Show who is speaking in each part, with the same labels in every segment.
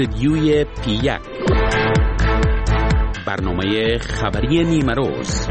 Speaker 1: رادیوی پی1، برنامه خبری نیمروز.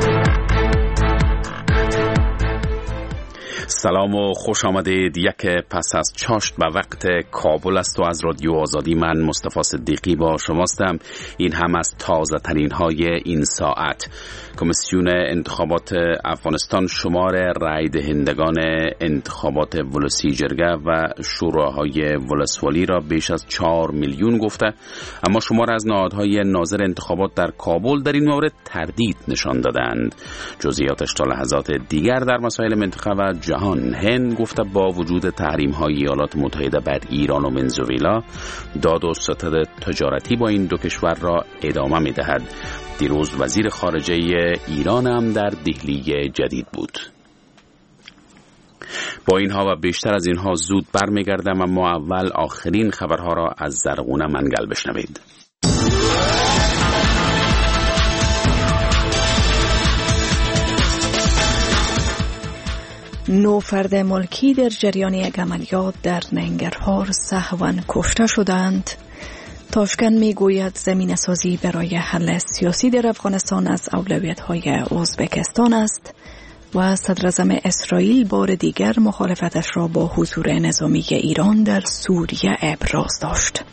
Speaker 1: سلام و خوش آمدید. یک پس از چاشت به وقت کابل است و از رادیو آزادی من مصطفی صدیقی با شماستم. این هم از تازه ترین های این ساعت. کمیسیون انتخابات افغانستان شمار رای دهندگان انتخابات ولسی جرگه و شوراهای ولسوالی را بیش از 4 میلیون گفته، اما شمار از نهادهای ناظر انتخابات در کابل در این مورد تردید نشان دادند. جزئیاتش تا لحظات دیگر در مسائل منطقه و جهان. هند گفته با وجود تحریم‌های ایالات متحده بر ایران و ونزوئلا، داد و ستد تجارتی با این دو کشور را ادامه می‌دهد. دیروز وزیر خارجه ایران هم در دهلی جدید بود. با اینها و بیشتر از اینها زود برمیگردم، اما اول آخرین خبرها را از زرغونه منگل بشنوید.
Speaker 2: نو فرد ملکی در جریان یک عملیات در ننگرهار سهواً کشته شدند. تاشکند میگوید زمینه سازی برای حل سیاسی در افغانستان از اولویت‌های ازبکستان است و صدراعظم اسرائیل بار دیگر مخالفتش را با حضور نظامی ایران در سوریه ابراز داشت.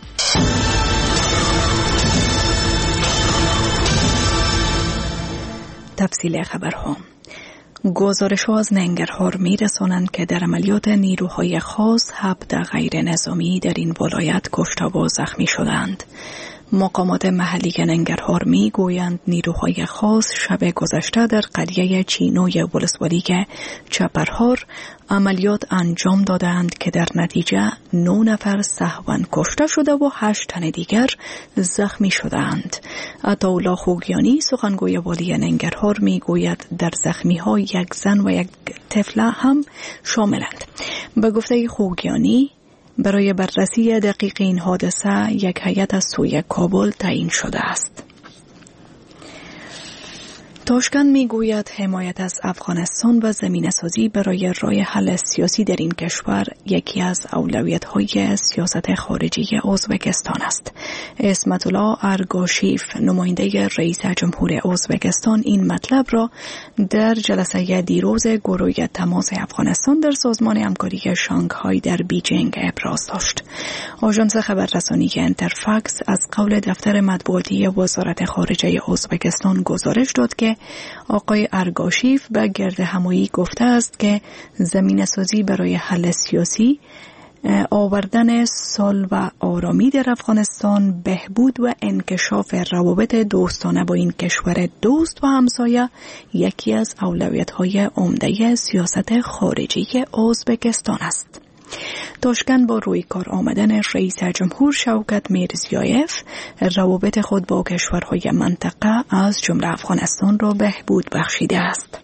Speaker 2: تفصیل خبرها. گزارش‌ها از ننگرهار می‌رسانند که در عملیات نیروهای خاص 17 غیر نظامی در این ولایت کشته و زخمی شدند. مقامات محلی ننگرهار میگویند نیروهای خاص شب گذشته در قریه چینوی ولسوالی چپرهار عملیات انجام دادند که در نتیجه 9 نفر سهواً کشته شده و 8 تن دیگر زخمی شدند. عطاالله خوگیانی سخنگوی والی ننگرهار میگوید در زخمی‌ها یک زن و یک طفل هم شاملند. به گفته خوگیانی برای بررسی دقیق این حادثه یک هیئت از سوی کابل تعیین شده است. تاشکند میگوید حمایت از افغانستان و زمینه سازی برای راه حل سیاسی در این کشور یکی از اولویت‌های سیاست خارجی ازبکستان است. اسمت الله ارگاشیف، نماینده رئیس جمهور ازبکستان، این مطلب را در جلسه دیروز گروه تماس افغانستان در سازمان همکاری شانگهای در بیجینگ ابراز داشت. آژانس خبررسانی انترفاکس از قول دفتر مطبوعاتی وزارت خارجه ازبکستان گزارش داد که آقای ارگاشیف به گرد همایی گفته است که زمینه سازی برای حل سیاسی، آوردن صلح و آرامی در افغانستان، بهبود و انکشاف روابط دوستانه با این کشور دوست و همسایه یکی از اولویت‌های عمده سیاست خارجی ازبکستان است. تاشکند با روی کار آمدن رئیس جمهور شوکت میرزیایف روابط خود با کشورهای منطقه از جمله افغانستان را بهبود بخشیده است.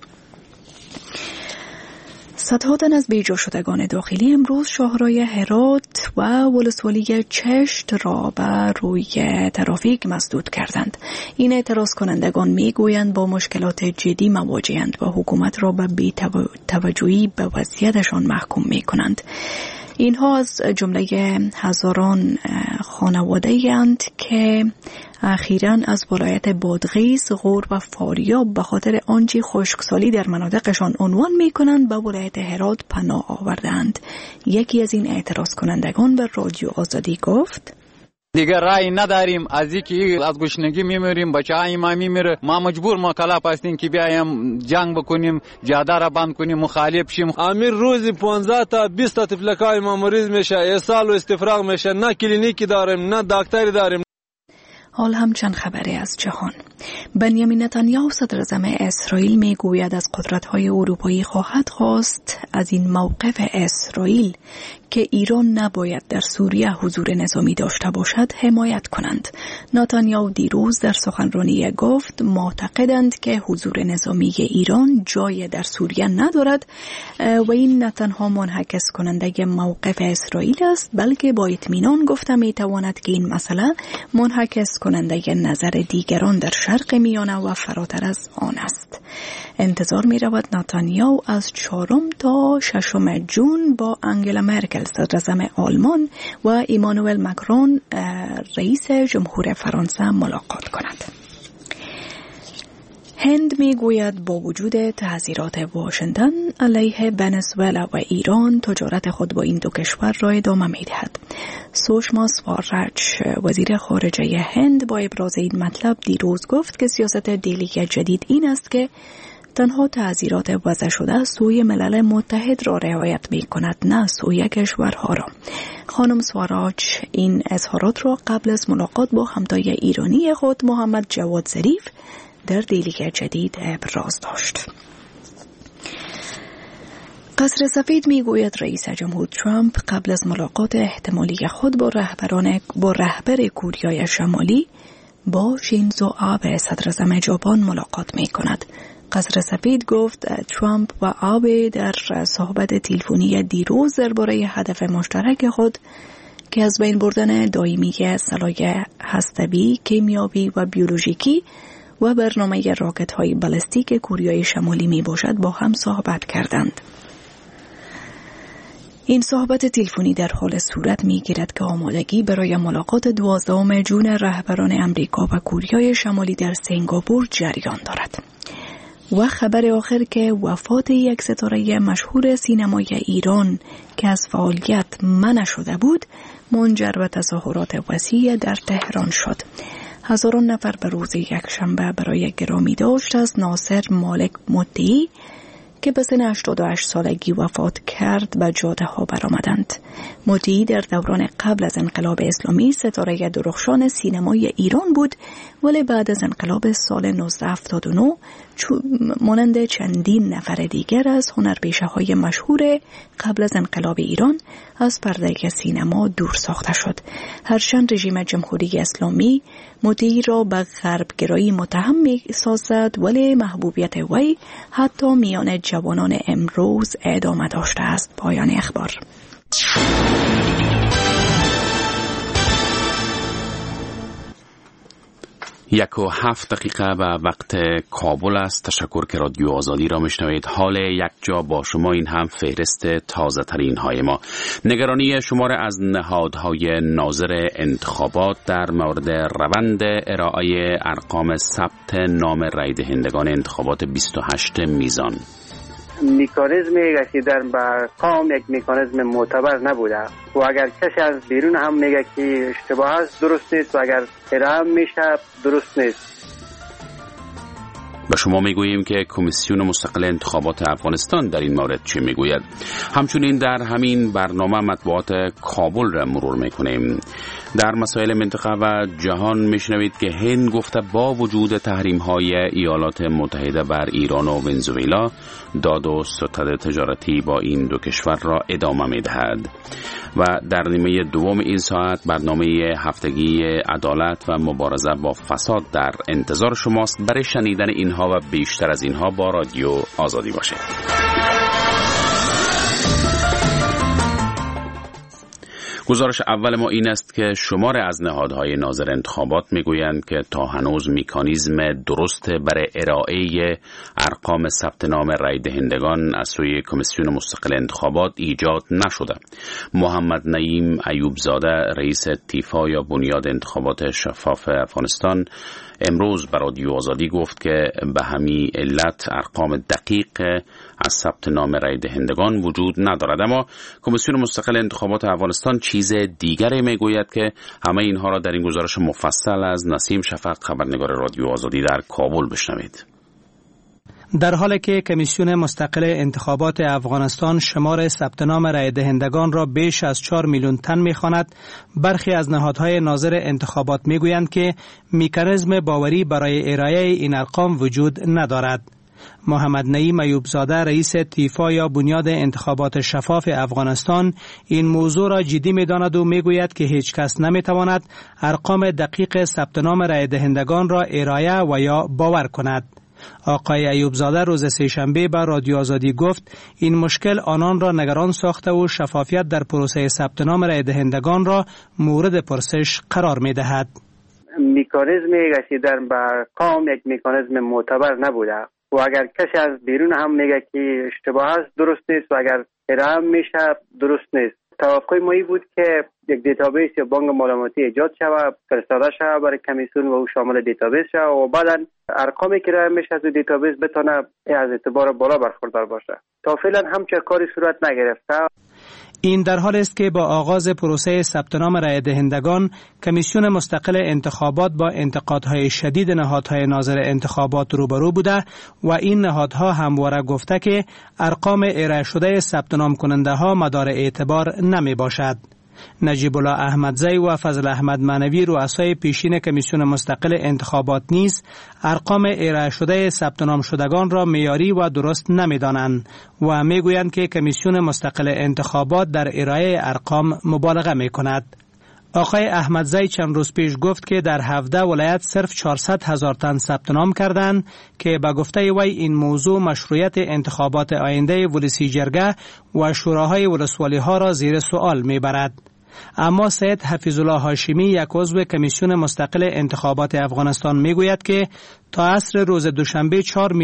Speaker 2: صدها تن از بیجا شدگان داخلی امروز شاهرای هرات و ولسوالی چشت را بر روی ترافیک مسدود کردند. این اعتراض کنندگان میگویند با مشکلات جدی مواجهند و حکومت را به بی‌توجهی به وضعیتشان محکوم میکنند. اینها از جمله هزاران خانواده‌اند که اخیراً از ولایت بادغیس، غور و فاریاب به خاطر آنچه خشکسالی در مناطقشان عنوان می‌کنند به ولایت هرات پناه آوردند. یکی از این اعتراض کنندگان به رادیو آزادی گفت:
Speaker 3: دیگر رای نداریم، از اینکه از گشنگی میمیریم، بچه‌های ما میمیره، ما مجبور مکلف هستیم که بیایم جنگ بکنیم، جاده را بند کنیم، مخالف شیم.
Speaker 4: امیر روزی 15 تا 20 تا طفلکای ما مریض میشه، اسهال و استفراغ میشه، نه کلینیکی داریم نه دکتری داریم.
Speaker 2: حال هم چند خبری از جهان. بنیامین نتانیاهو صدراعظم اسرائیل میگوید از قدرت‌های اروپایی خواهد خواست از این موقف اسرائیل که ایران نباید در سوریه حضور نظامی داشته باشد حمایت کنند. نتانیاهو دیروز در سخنرانی گفت معتقدند که حضور نظامی ایران جای در سوریه ندارد و این نه تنها منعکس کننده موقف اسرائیل است، بلکه با اطمینان گفته میتواند که این مسئله منعکس کننده نظر دیگران در شرق میانه و فراتر از آن است. انتظار می رود نتانیاهو از 4 تا 6 جون با انگلا مرکل صدراعظم آلمان و ایمانوئل ماکرون رئیس جمهور فرانسه ملاقات کند. هند می گوید با وجود تحذیرات واشنگتن علیه ونزوئلا و ایران تجارت خود با این دو کشور را ادامه می دهد. سوشما سوراج وزیر خارجه هند با ابراز این مطلب دیروز گفت که سیاست دلی جدید این است که تنها تحذیرات وضع شده سوی ملل متحد را رعایت می کند، نه سوی کشورها را. خانم سوراج این اظهارات را قبل از ملاقات با همتای ایرانی خود محمد جواد ظریف در دلی جدید ابراز داشت. قصر سفید می گوید رئیس جمهور ترامپ قبل از ملاقات احتمالی خود با رهبر کوریای شمالی با شینزو آبه صدراعظم ژاپن ملاقات می کند. قصر سفید گفت ترامپ و آبه در صحبت تلفنی دیروز درباره هدف مشترک خود که از بین بردن دائمی سلاح هسته‌ای، کیمیایی و بیولوژیکی و برنامه راکت‌های بالستیک کوریای شمالی می باشد با هم صحبت کردند. این صحبت تلفنی در حال صورت می گیرد که آمادگی برای ملاقات 12 جون رهبران امریکا و کوریای شمالی در سنگاپور جریان دارد. و خبر آخر که وفات یک ستاره مشهور سینمای ایران که از فعالیت منع شده بود منجر به تظاهرات وسیع در تهران شد. هزاران نفر به روز یکشنبه برای گرامی داشت از ناصر مالک مطیعی که به سن 88 سالگی وفات کرد به جاده ها برآمدند. مطیعی در دوران قبل از انقلاب اسلامی ستاره درخشان سینمای ایران بود، ولی بعد از انقلاب سال 1979 مانند چندین نفر دیگر از هنرپیشه های مشهور قبل از انقلاب ایران از پرده سینما دور ساخته شد. هرچند رژیم جمهوری اسلامی مطیعی را به غربگرایی متهم می سازد، ولی محبوبیت وی حتی میان جوانان امروز ادامه داشته است. پایان اخبار.
Speaker 1: 1:07 و وقت کابل است. تشکر که رادیو آزادی را میشنوید. حال یک جا با شما، این هم فهرست تازه ترین های ما. نگرانی شماره از نهادهای ناظر انتخابات در مورد روند ارائه ارقام ثبت نام رای دهندگان انتخابات 28 میزان.
Speaker 5: مکانیزمی که در ارقام یک مکانیزم معتبر نبوده و اگر کسی از بیرون هم میگه که اشتباه است درست نیست و اگر ارائه میشه درست نیست.
Speaker 1: به شما میگوییم که کمیسیون مستقل انتخابات افغانستان در این مورد چه میگوید. همچنین در همین برنامه مطبوعات کابل را مرور میکنیم. در مسائل منطقه و جهان میشنوید که هند گفته با وجود تحریم های ایالات متحده بر ایران و ونزوئلا داد و ستد تجارتی با این دو کشور را ادامه میدهد. و در نیمه دوم این ساعت برنامه هفتگی عدالت و مبارزه با فساد در انتظار شماست. برای شنیدن اینها و بیشتر از اینها با رادیو آزادی باشید. گزارش اول ما این است که شمار از نهادهای ناظر انتخابات میگویند که تا هنوز مکانیزم درست برای ارائه ارقام ثبت نام رای دهندگان از سوی کمیسیون مستقل انتخابات ایجاد نشده. محمد نعیم ایوب زاده رئیس تیفا یا بنیاد انتخابات شفاف افغانستان امروز بر رادیو آزادی گفت که به همین علت ارقام دقیق از ثبت نام رای دهندگان وجود ندارد. اما کمیسیون مستقل انتخابات افغانستان چیز دیگری میگوید که همه اینها را در این گزارش مفصل از نسیم شفق خبرنگار رادیو آزادی در کابل بشنوید.
Speaker 6: در حالی که کمیسیون مستقل انتخابات افغانستان شمار ثبت نام رای دهندگان را بیش از 4 میلیون تن می‌خواند، برخی از نهادهای ناظر انتخابات می‌گویند که مکانیزم باوری برای ارائه این ارقام وجود ندارد. محمد نعیم ایوب زاده رئیس تیفا یا بنیاد انتخابات شفاف افغانستان این موضوع را جدی می‌داند و می‌گوید که هیچ کس نمی‌تواند ارقام دقیق ثبت نام رای دهندگان را ارائه و یا باور کند. آقای ایوب زاده روز سه‌شنبه به رادیو آزادی گفت این مشکل آنان را نگران ساخته و شفافیت در پروسه ثبت نام رای دهندگان را مورد پرسش قرار می‌دهد.
Speaker 5: مکانیزمی که در ارقام یک مکانیزم معتبر نبوده و اگر کسی از بیرون هم میگه که اشتباه است درست نیست و اگر ارائه میشه درست نیست. توقع ما این بود که یک دیتابیس یا بانک معلوماتی ایجاد شود، فرستاده شود برای کمیسیون و او شامل دیتابیس شود و بعدا ارقامی که ارائه میشه از دیتابیس بتونه از اعتبار بالا برخوردار باشه. تا فعلا همچین کاری صورت نگرفته.
Speaker 6: این در حال است که با آغاز پروسه ثبت نام رای دهندگان، کمیسیون مستقل انتخابات با انتقادهای شدید نهادهای ناظر انتخابات روبرو بوده و این نهادها همواره گفته که ارقام ارائه شده ثبت نام کننده ها مدار اعتبار نمی باشد. نجیب الله احمدزی و فضل احمد معنوی رؤسای پیشین کمیسیون مستقل انتخابات نیز ارقام ارائه شده ثبت نام شدگان را معیاری و درست نمی‌دانند و میگویند که کمیسیون مستقل انتخابات در ارائه ارقام مبالغه می‌کند. آقای احمدزی چند روز پیش گفت که در 17 ولایت صرف 400,000 تن ثبت نام کردند که به گفته وی این موضوع مشروعیت انتخابات آینده ولسی جرگه و شوراهای ولسوالی ها را زیر سوال میبرد. اما سید حفیظ الله هاشمی یک عضو کمیسیون مستقل انتخابات افغانستان میگوید که تا عصر روز دوشنبه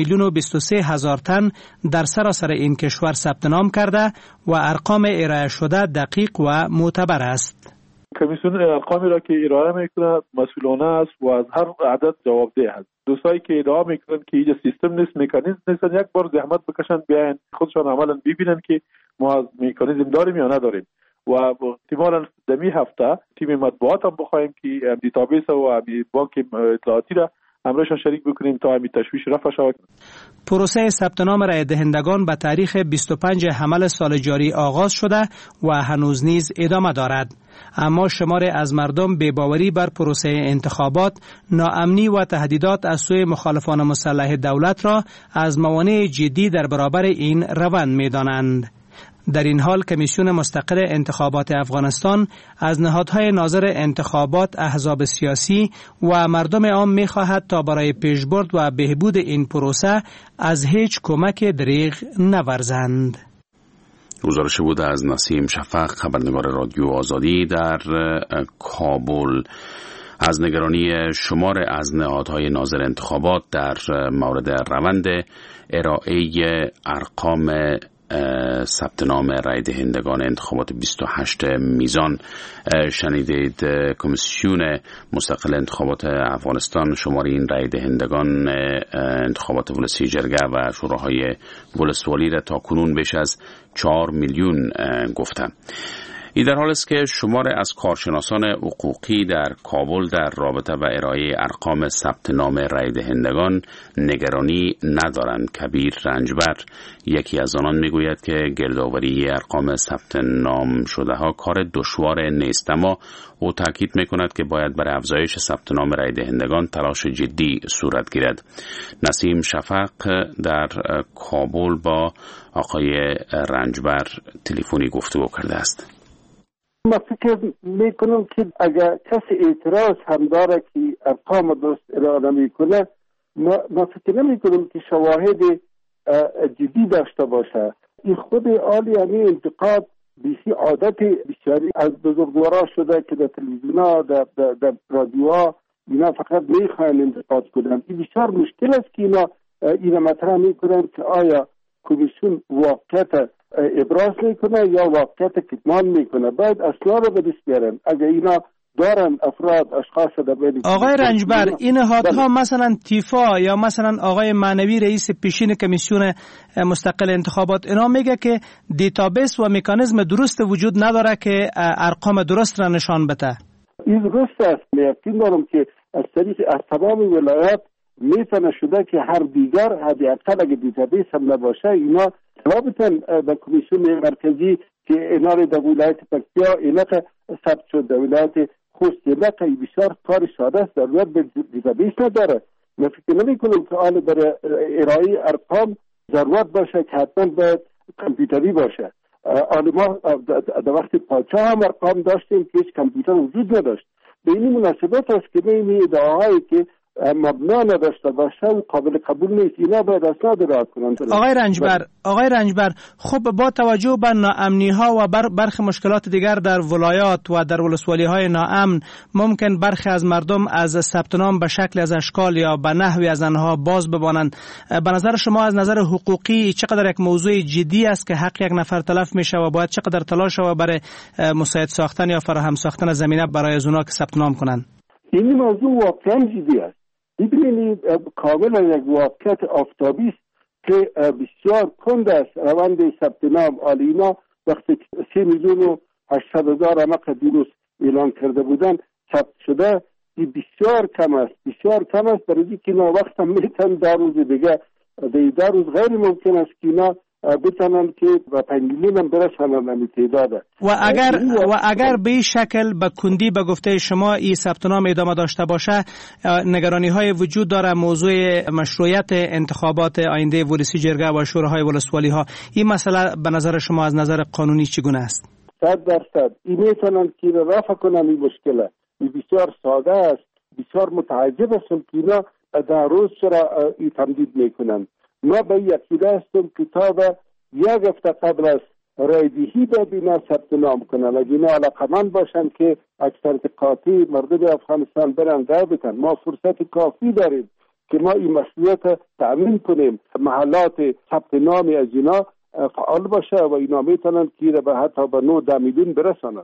Speaker 6: 4,023,000 تن در سراسر این کشور ثبت نام کرده و ارقام ارائه شده دقیق و معتبر است.
Speaker 7: کمیسیون ارقامی را که ارائه میکنه مسئولانه است و از هر عدد جوابدeh است. دوستایی که ادعا میکنن که اینجا سیستم نیست، مکانیزم نیست، یک بار زحمت بکشن بیاین خودشان عملا ببینن که ما مکانیزم داریم یا نداریم و احتمالاً دمی هفته تیم مطبوعات هم بخوایم که دیتابیس و بانک اطلاعاتی را همراهشان شریک بکنیم تا همین تشویش رفع شود.
Speaker 6: پروسه ثبت نام رای دهندگان به تاریخ 25 حمل سال جاری آغاز شده و هنوز نیز ادامه دارد. اما شمار از مردم بی‌باوری بر پروسه انتخابات، ناامنی و تهدیدات از سوی مخالفان مسلح دولت را از موانع جدی در برابر این روند می‌دانند. در این حال کمیسیون مستقل انتخابات افغانستان از نهادهای ناظر انتخابات، احزاب سیاسی و مردم عام می‌خواهد تا برای پیشبرد و بهبود این پروسه از هیچ کمک دریغ نورزند.
Speaker 1: گزارش بود از نسیم شفق، خبرنگار رادیو آزادی در کابل، از نگرانی شمار از نهادهای ناظر انتخابات در مورد روند ارائه ارقام ثبت نام رای دهندگان انتخابات 28 میزان. شنیدید کمیسیون مستقل انتخابات افغانستان شمار این رای دهندگان انتخابات ولسی جرگه و شوراهای ولسوالی را تا کنون بیش از 4 میلیون گفتند. این در حال است که شمار از کارشناسان حقوقی در کابل در رابطه با ارائه ارقام ثبت نام رای دهندگان نگرانی ندارند. کبیر رنجبر یکی از آنان میگوید که گردآوری ارقام ثبت نام شده ها کار دشوار نیست، اما او تاکید میکند که باید برای افزایش ثبت نام رای دهندگان تلاش جدی صورت گیرد. نسیم شفق در کابل با آقای رنجبر تلفنی گفتگو کرده است.
Speaker 8: ما فکر میکنم که اگر کسی اعتراض هم داره که ارقام درست ارائه نمیکنه، ما فکر نمیکنم که شواهد جدی داشته باشه. این خود یعنی انتقاد بیشی عادت بسیاری از بزرگوارا شده که در تلویزیون‌ها در رادیوها اینا فقط میخواین انتقاد کنن. این بسیار مشکل است که اینا مطرح میکنن که آیا کمیسیون واقعیت ابراز میکنه یا واقعیت کتمان میکنه. باید اصلا رو به دست بیارن. اگر اینا دارن افراد اشخاص در بین
Speaker 6: آقای رنجبر، این نهادها مثلا تیفا یا مثلا آقای معنوی رئیس پیشین کمیسیون مستقل انتخابات اینا میگه که دیتابیس و مکانیزم درست وجود نداره که ارقام درست را نشان بده. این
Speaker 8: درست است. یقین دارم که از تمام ولایات میتونه شده که هر دیگر حداقل اگه دیتابیس هم نباشه اینا رابطن به کمیسیون مرکزی که اینا در ولایت پکتیا اینا ثبت شد، در ولایت خوست اینا بسیار کار ساده است، ضرورت به دیتابیس نداره. من فکر نمی کنم که آن برای ارائه ارقام ضرورت باشه که حتما باید کامپیوتری باشه. آن ما در وقت پاچه هم ارقام داشتیم که هیچ کامپیوتر وجود نداشت. به این مناسبت است که این ادعاهایی که مبنا نداشته باشه و قابل قبول نیست. اینا باید اسناد رعایت کنند.
Speaker 6: آقای رنجبر، خب با توجه به ناامنی ها و برخی مشکلات دیگر در ولایات و در ولسوالی های ناامن، ممکن برخی از مردم از ثبت نام به شکل از اشکال یا به نحوی از آنها باز بمانند. به نظر شما از نظر حقوقی چقدر یک موضوع جدی است که حق یک نفر تلف میشه و باید چقدر تلاش و برای مساعد ساختن یا فراهم ساختن زمینه برای از اونها که ثبت نام کنند؟
Speaker 8: این موضوع واقعا جدی است. ببینید کاملا یک واقعیت آفتابی است که بسیار کند است. روند ثبت نام آلینا وقتی 3,800,000 همه دیروز اعلان کرده بودن ثبت شده، این بسیار کم است برای اینکه اینا وقت هم میتونن 2 روز دیگه 2 روز غیر ممکن است که اینا بتونن که و 5 میلیون هم برسنن همین تعداد.
Speaker 6: و اگر به این شکل به کندی به گفته شما این ثبت نام ادامه داشته باشه، نگرانی های وجود داره موضوع مشروعیت انتخابات آینده ولسی جرگه و شوراهای ولسوالی ها. این مسئله به نظر شما از نظر قانونی چگونه است؟
Speaker 8: 100% این میتونن که رفع کنن این مشکل. این بسیار ساده است. بسیار متعجب هستم که اینا در روز چرا این تمدید میکنن. ما به یقیده هستم که تا به 1 هفته قبل از رایدهی باید اینا ثبت نام کنن. اگه اینا علاقمند باشن که اکثریت قاطع مردم افغانستان برن رای بدن، ما فرصت کافی داریم که ما این مسئولیت تأمین کنیم. محلات ثبت نام از اینا فعال باشه و اینا میتونن که به حتی به 9 میلیون برسانن.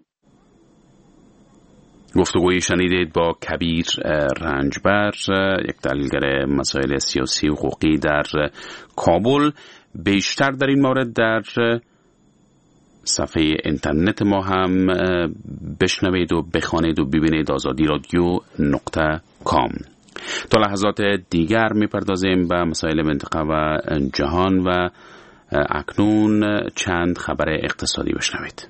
Speaker 1: گفتگویی شنیدید با کبیر رنجبر، یک تحلیلگر مسائل سیاسی و حقوقی در کابل. بیشتر در این مورد در صفحه اینترنت ما هم بشنوید و بخوانید و ببینید azadiradio.com. تا لحظات دیگر میپردازیم به مسائل منطقه و جهان و اکنون چند خبر اقتصادی بشنوید.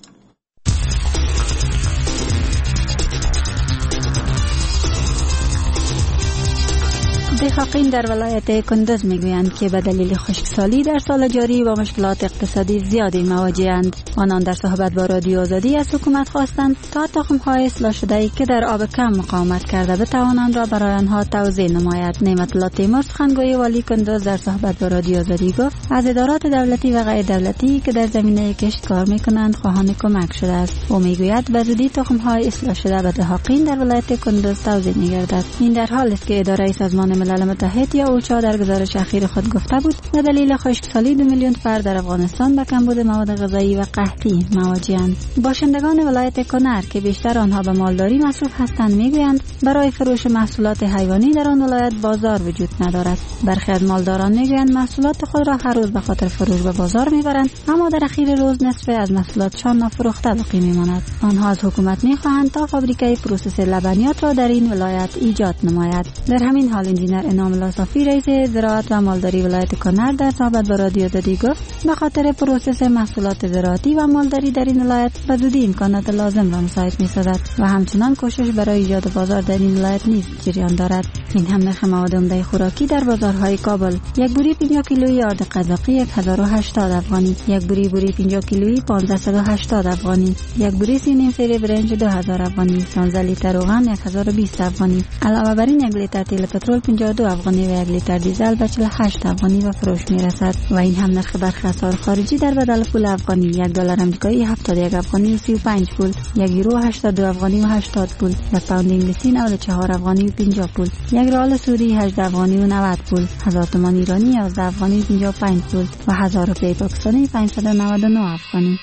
Speaker 9: محققین در ولایت کندز میگویند که به دلیل خشکسالی در سال جاری با مشکلات اقتصادی زیادی مواجه‌اند. آنان در صحبت با رادیو آزادی از حکومت خواستند تا تخم‌های اصلاح شده‌ای که در آب کم مقاومت کرده بتوانند را برای آنها توزیع نماید. نعمت الله تیمور سخنگوی والی کندز در صحبت با رادیو آزادی گفت از ادارات دولتی و غیر دولتی که در زمینه کشت کار می‌کنند خواهان کمک شده است. او میگوید به زودی تخم‌های اصلاح شده به دهقان در ولایت کندز توزیع می‌گردد. این در حالی است که اداره سازمان ملل متحد یا اوچا در گزارش اخیر خود گفته بود به دلیل خشکسالی 2 میلیون فرد در افغانستان به کمبود مواد غذایی و قحطی مواجه‌اند. باشندگان ولایت کنر که بیشتر آنها به مالداری مصروف هستند میگویند برای فروش محصولات حیوانی در آن ولایت بازار وجود ندارد. برخی از مالداران میگویند محصولات خود را هر روز به خاطر فروش به بازار میبرند، اما در اخیر روز نصف از محصولاتشان نافروخته باقی میماند. آنها از حکومت میخواهند تا فابریکه پروسس لبنیات را در این ولایت ایجاد نماید. در همین حال انجینر انعام الله صافی رئیس زراعت و مالداری ولایت کنر در صحبت با رادیو آزادی گفت به خاطر پروسس محصولات زراعتی و مالداری در این ولایت به زودی امکانات لازم را مساعد می‌سازد و همچنان کوشش برای ایجاد بازار در این ولایت نیز جریان دارد. این هم نرخ مواد عمده خوراکی در بازارهای کابل: یک بوری 50 کیلویی آرد قزاقی 1080 افغانی، یک بوری 50 کیلویی 1580 افغانی، یک بوری سینیم سری برنج 2000 افغانی، 16 لیتر روغن 1020 افغانی. علاوه بر این 1 لیتر تیل پترول 52 افغانی و 1 لیتر دیزل به 48 افغانی به فروش میرسد. و این هم نرخ برخی اسعار خارجی در بدل پول افغانی: 1 دلار آمریکایی 71 افغانی و 35 پول، 1 یورو 82 افغانی و 80 پول، 1 پوند انگلیسی 94 افغانی و 50 پول، 1 ریال سعودی 18 افغانی و 90 پول، 1000 تومان ایرانی 11 افغانی و 55 پول و 1000 روپیه پاکستانی 599 افغانی.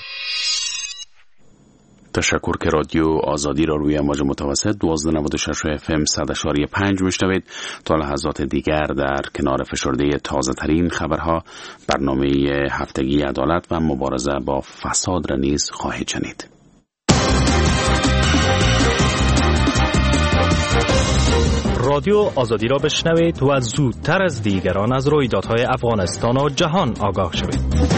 Speaker 1: تشکر که رادیو آزادی را روی امواج متوسط 1296 FM 100.5 میشنوید. تا لحظات دیگر در کنار فشرده تازه ترین خبرها برنامه هفتگی عدالت و مبارزه با فساد را نیز خواهید شنید.
Speaker 10: رادیو آزادی را بشنوید و زودتر از دیگران از رویدادهای افغانستان و جهان آگاه شوید.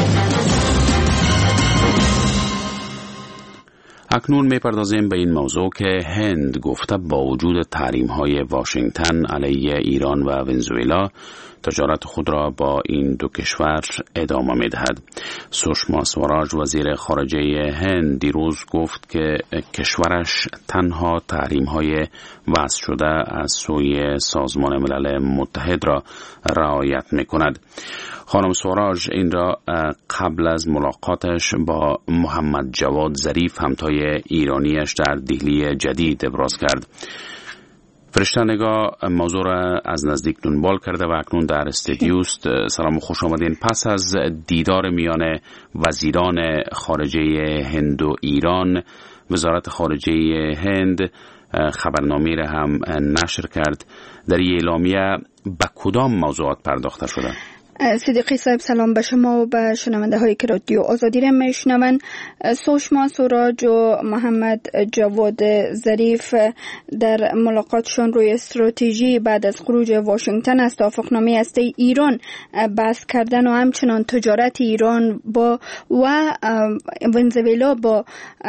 Speaker 1: اکنون میپردازیم به این موضوع که هند گفته با وجود تحریم‌های واشنگتن علیه ایران و ونزوئلا تجارت خود را با این دو کشور ادامه می‌دهد. سوشما سوراج وزیر خارجه هند دیروز گفت که کشورش تنها تحریم‌های وضع شده از سوی سازمان ملل متحد را رعایت می‌کند. خانم سوراج این را قبل از ملاقاتش با محمد جواد ظریف همتای ایرانیش در دهلی جدید ابراز کرد. فرشته نگاه موضوع را از نزدیک دنبال کرده و اکنون در استودیوست. سلام و خوش آمدین. پس از دیدار میان وزیران خارجه هند و ایران، وزارت خارجه هند خبرنامه را هم نشر کرد. در این اعلامیه به کدام موضوعات پرداخته شده؟
Speaker 11: صدیقی صاحب سلام به شما و به شنونده هایی که رادیو آزادی را میشنوند. سوشما سوراج و محمد جواد ظریف در ملاقاتشان روی استراتژی بعد از خروج واشنگتن از توافقنامه هسته ایران بحث کردن و همچنان تجارت ایران با و ونزوئلا با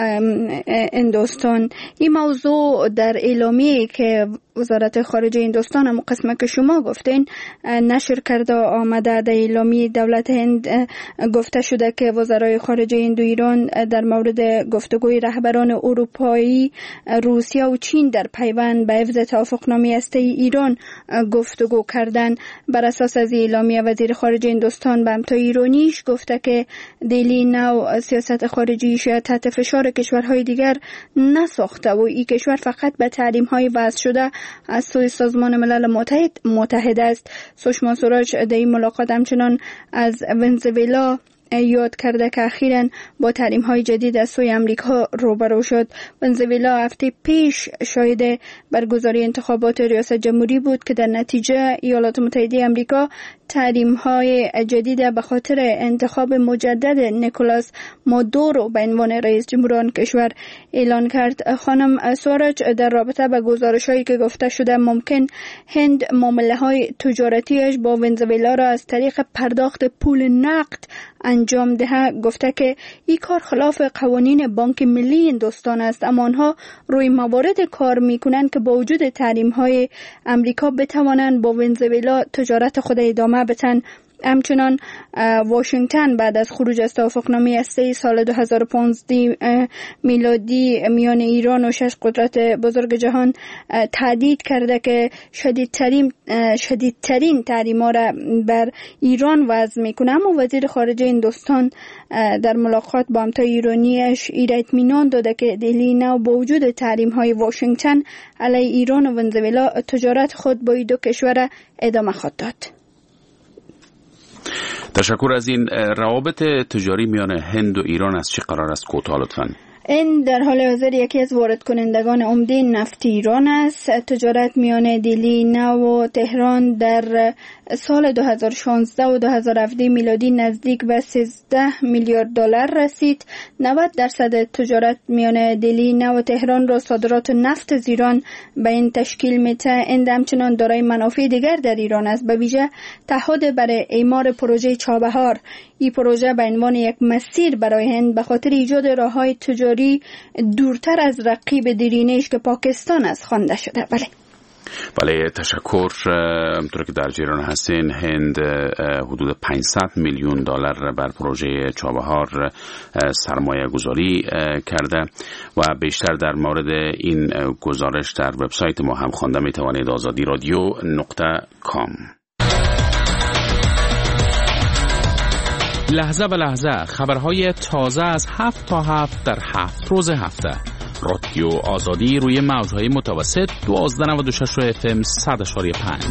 Speaker 11: هندوستان. این موضوع در اعلامیه که وزارت خارجه هندوستان هم قسمه که شما گفتین نشر کرده آمده. در اعلامیه دولت هند گفته شده که وزرای خارجه هند و ایران در مورد گفتگوی رهبران اروپایی، روسیه و چین در پیوند به حفظ توافقنامه هسته ایران گفتگو کردن. بر اساس از اعلامیه وزیر خارجه هندوستان به همتای ایرانیش گفته که دلی نو سیاست خارجی شاید تحت فشار کشورهای دیگر نساخته و این کشور فقط به تحریم های وضع شده از سوی سازمان ملل متحد است. سوشما سوراج در این ملاقات همچنان از ونزوئلا یاد کرده که اخیراً با تحریم‌های جدید از سوی امریکا روبرو شد. ونزوئلا هفته پیش شاهد برگزاری انتخابات ریاست جمهوری بود که در نتیجه ایالات متحده آمریکا تحریم‌های جدید به خاطر انتخاب مجدد نیکولاس مادورو به عنوان رئیس جمهور آن کشور اعلان کرد. خانم سوراج در رابطه با گزارش‌هایی که گفته شده ممکن هند معامله‌های تجارتیش با ونزوئلا را از طریق پرداخت پول نقد انجام ده، گفته که این کار خلاف قوانین بانک ملی هندوستان است، اما آنها روی موارد کار میکنند که با وجود تحریم‌های امریکا بتوانند با ونزوئلا تجارت خود ادامه بدن. همچنان واشنگتن بعد از خروج از توافقنامه هسته سال 2015 میلادی میان ایران و 6 قدرت بزرگ جهان تهدید کرده که شدیدترین تحریم‌ها را بر ایران وضع میکنه. اما وزیر خارجه هندوستان در ملاقات با همتای ایرانیش اطمینان داده که دهلی نو با وجود تحریم‌های واشنگتن علیه ایران و ونزوئلا تجارت خود با این دو کشور ادامه خواهد داد.
Speaker 1: تشکر. از این روابط تجاری میان هند و ایران از چه قرار است کوتاه لطفاً؟
Speaker 11: این در حال حاضر یکی از وارد کنندگان عمده نفت ایران است. تجارت میان دلی نو و تهران در سال 2016 و 2017 میلادی نزدیک به 13 میلیارد دلار رسید. 90% تجارت میان دلی نو و تهران را صادرات نفت از ایران به این تشکیل میده. هند همچنان دارای منافع دیگر در ایران است، به ویژه تعهد برای اعمار پروژه چابهار. این پروژه به عنوان یک مسیر برای هند به خاطر ایجاد راههای تجاری دورتر از رقیب دیرینه‌اش که پاکستان است خوانده شده.
Speaker 1: بله تشکر. همطور که در جریان هستین هند حدود 500 میلیون دلار بر پروژه چابهار سرمایه گذاری کرده و بیشتر در مورد این گزارش در وبسایت ما هم خوانده می توانید azadi.radio.com.
Speaker 12: لحظه به لحظه خبرهای تازه از 7 تا 7 در 7 روز هفته. رادیو آزادی روی موجهای متوسط 1296 و FM 100.5.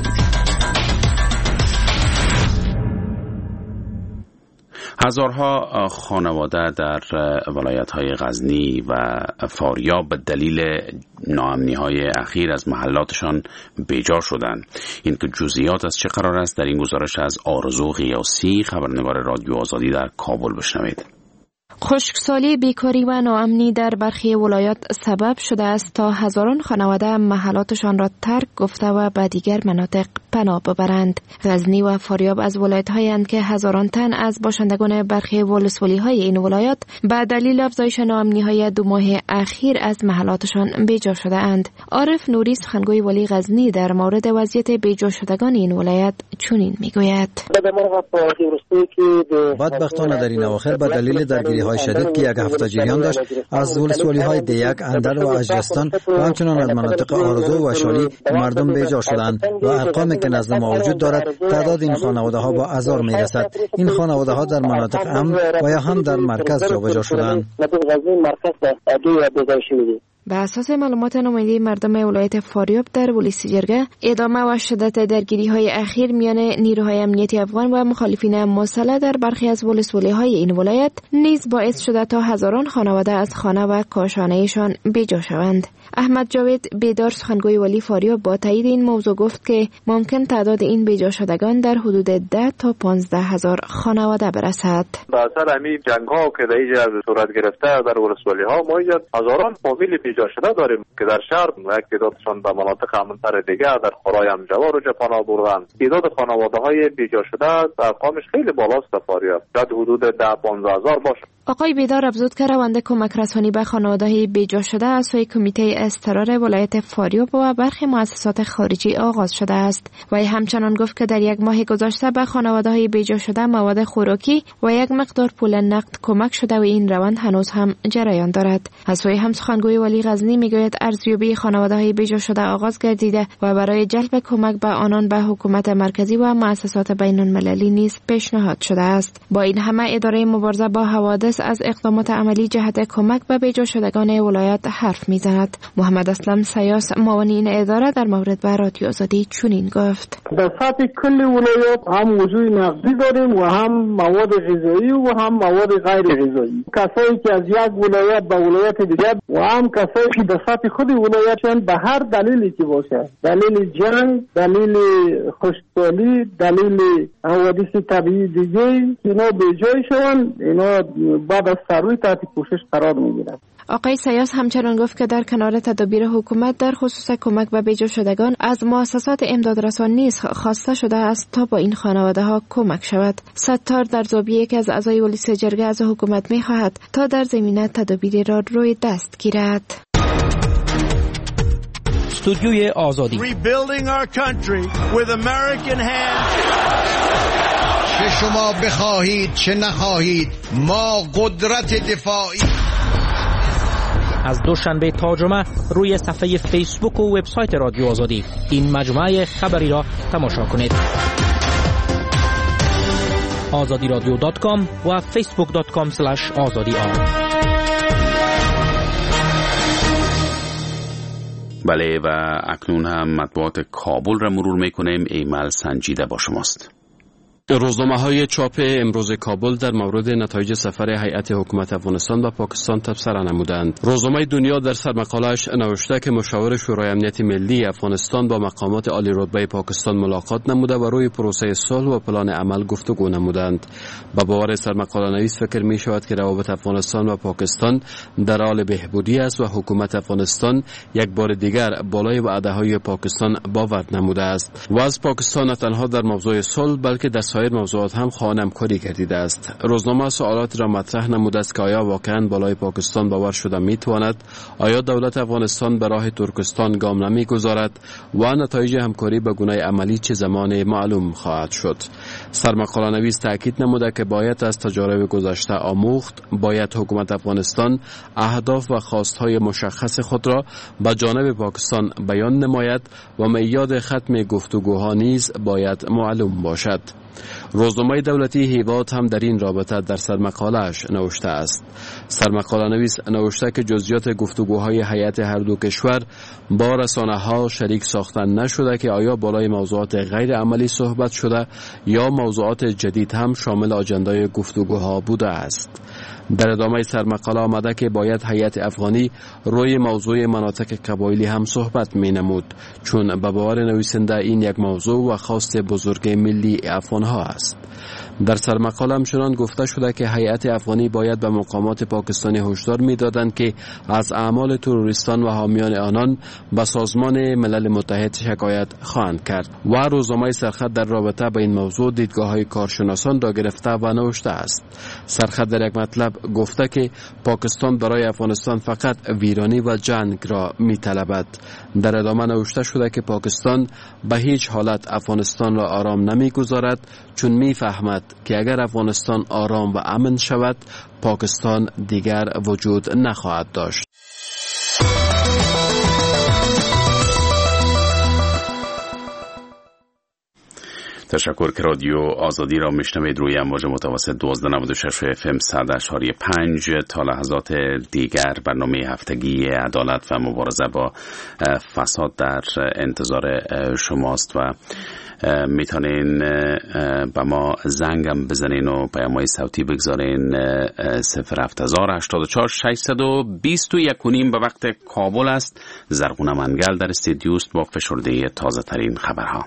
Speaker 1: هزارها خانواده در ولایت‌های غزنی و فاریاب به دلیل ناامنی‌های اخیر از محلاتشان بیجا شدند. این که جزئیات از چه قرار است در این گزارش از آرزو غیاسی، خبرنگار رادیو آزادی در کابل بشنوید.
Speaker 13: خشکسالی، بیکاری و ناامنی در برخی ولایات سبب شده است تا هزاران خانواده محلاتشان را ترک گفته و به دیگر مناطق پناه ببرند. غزنی و فاریاب از ولایت‌هایند که هزاران تن از باشندگان برخی ولسوالی‌های این ولایات به دلیل افزایش ناامنی‌های 2 ماه اخیر از محلاتشان بیجا شده اند. عارف نوری سخنگوی ولی غزنی در مورد وضعیت بیجا شدگان این ولایت چنین میگوید:
Speaker 14: بدبختانه در این اواخر به دلیل درگیری‌های شدید که یک هفته جریان داشت از ولسوالی‌های دیگ، اندل و اجرستان و همچنان از مناطق آرزو و شالی مردم بیجا شدند و ارقامی که نزد ما وجود دارد تعداد این خانواده‌ها با هزار میرسد. این خانواده‌ها در مناطق امن و یا هم در مرکز جابجا شدند.
Speaker 13: به اساس معلومات نماینده مردم ولایت فاریاب در پلیس جرگه، ادامه و شدت درگیری‌های اخیر میان نیروهای امنیتی افغان و مخالفین مسلح در برخی از ولسوالی‌های این ولایت نیز باعث شده تا هزاران خانواده از خانه و کاشانه‌شان بیجا شوند. احمد جاوید بیدار سخنگوی ولی فاریاب با تایید این موضوع گفت که ممکن تعداد این بیجا شدگان در حدود 10 تا 15 هزار خانواده برسد.
Speaker 15: با اثر همین جنگ‌ها که در اینجا صورت گرفته در ولسوالی‌ها ما اینجا هزاران فامیل بیجا شده داریم که در شهر و یک تعدادشان به مناطق امن‌تر دیگه در خرای همجوار و پناه بردن. تعداد خانواده‌های بیجا شده ارقامش خیلی بالاست در فاریاب، شاید حدود 10-15 هزار باشه.
Speaker 13: آقای بیدار افزود که روند کمک رسانی به خانواده‌های بیجا شده از سوی کمیته اضطرار ولایت فاریاب و برخی مؤسسات خارجی آغاز شده است و همچنان گفت که در 1 ماه گذشته به خانواده‌های بیجا شده مواد خوراکی و 1 مقدار پول نقد کمک شده و این روند هنوز هم جریان دارد. از سوی هم سخنگوی ولی غزنی میگوید ارزیابی خانواده‌های بیجا شده آغاز گردیده و برای جلب کمک به آنان به حکومت مرکزی و مؤسسات بین‌المللی نیز پیشنهاد شده است. با این همه اداره مبارزه با حوادث از اقدامات عملی جهت کمک به بیجا شدگان ولایت حرف میزند. محمد اسلم سیاس معاون این اداره در مورد به رادیو آزادی چنین گفت:
Speaker 8: در سطح کل ولایت هم وجود نقدی داریم و هم مواد غذایی و هم مواد غیر غذایی. کسایی که از یک ولایت به ولایت دیگر و هم کسایی که در سطح خود ولایتشان به هر دلیلی که باشه، دلیل جنگ، دلیل خشکسالی، دلیل حوادث طبیعی دیگه، اینا بیجای شوند، اینا بعد از سروی تحت پوشش قرار میگیرند.
Speaker 13: آقای سیاس همچنان گفت که در کنار تدابیر حکومت در خصوص کمک به بیجا شدگان از مؤسسات امدادرسان نیز خواسته شده است تا با این خانواده ها کمک شود. ستار در زوبی یک از اعضای پلیس جرگه از حکومت می خواهد تا در زمینه تدابیری را روی دست گیرد.
Speaker 10: استودیوی آزادی
Speaker 16: چه شما بخواهید چه نخواهید ما قدرت دفاعی.
Speaker 10: از دوشنبه تا جمعه روی صفحه فیسبوک و وبسایت رادیو آزادی این مجموعه خبری را تماشا کنید. azadiradio.com و facebook.com/azadi.
Speaker 1: بله و اکنون هم مطبوعات کابل را مرور میکنیم. ایمل سنجیده با شماست.
Speaker 17: روزنامه‌های چاپ امروز کابل در مورد نتایج سفر هیئت حکومت افغانستان به پاکستان تبصره نمودند. روزنامه دنیا در سرمقاله‌اش نوشته که مشاور شورای امنیت ملی افغانستان با مقامات عالی رتبه پاکستان ملاقات نموده و روی پروسه صلح و پلان عمل گفتگو نمودند. با باور سرمقاله نویس فکر می شود که روابط افغانستان و پاکستان در حال بهبودی است و حکومت افغانستان یک بار دیگر بالای وعده‌های پاکستان باور نموده است و از پاکستان نه تنها در موضوع صلح بلکه در سایر موضوعات هم خواهانمکاری گردیده است. روزنامه سوالاتی را مطرح نموده است که آیا واقعا بالای پاکستان باور شده میتواند؟ آیا دولت افغانستان به راه ترکستان گام نمیگذارد و نتایج همکاری به گونه عملی چه زمان معلوم خواهد شد؟ سرمقاله نویس تاکید نموده که باید از تجارب گذشته آموخت، باید حکومت افغانستان اهداف و خواستهای مشخص خود را به جانب پاکستان بیان نماید و میعاد ختم گفتگوها نیز باید معلوم باشد. روزنامه دولتی هیواد هم در این رابطه در سرمقاله‌اش نوشته است. سرمقاله نویس نوشته که جزئیات گفتگوهای هیئت هر دو کشور با رسانه‌ها شریک ساختن نشده که آیا بالای موضوعات غیر عملی صحبت شده یا موضوعات جدید هم شامل آجندای گفتگوها بوده است. در ادامه سرمقاله آمده که باید هیئت افغانی روی موضوع مناطق قبایلی هم صحبت می نمود، چون به باور نویسنده این یک موضوع و خواست بزرگ ملی افغانستان آنها است. در سرمقاله همچنان گفته شده که هیئت افغانی باید به مقامات پاکستانی هشدار می‌دادند که از اعمال تروریستان و حامیان آنان به سازمان ملل متحد شکایت خواهند کرد و روزنامه سرخط در رابطه با این موضوع دیدگاه‌های کارشناسان را گرفته و نوشته است. سرخط در یک مطلب گفته که پاکستان برای افغانستان فقط ویرانی و جنگ را می‌طلبد. در ادامه نوشته شده که پاکستان به هیچ حالت افغانستان را آرام نمی‌گذارد، چون می‌فهمد که اگر افغانستان آرام و امن شود پاکستان دیگر وجود نخواهد داشت.
Speaker 1: تشکر که رادیو آزادی را میشنوید روی امواج متوسط 1296 FM 100.5. تا لحظات دیگر برنامه هفتگی عدالت و مبارزه با فساد در انتظار شماست و میتونین با ما زنگم بزنین و پیام‌های صوتی بگذارین 07084 621 به وقت کابل است. زرغون منگل در استودیو است با فشرده تازه ترین خبرها.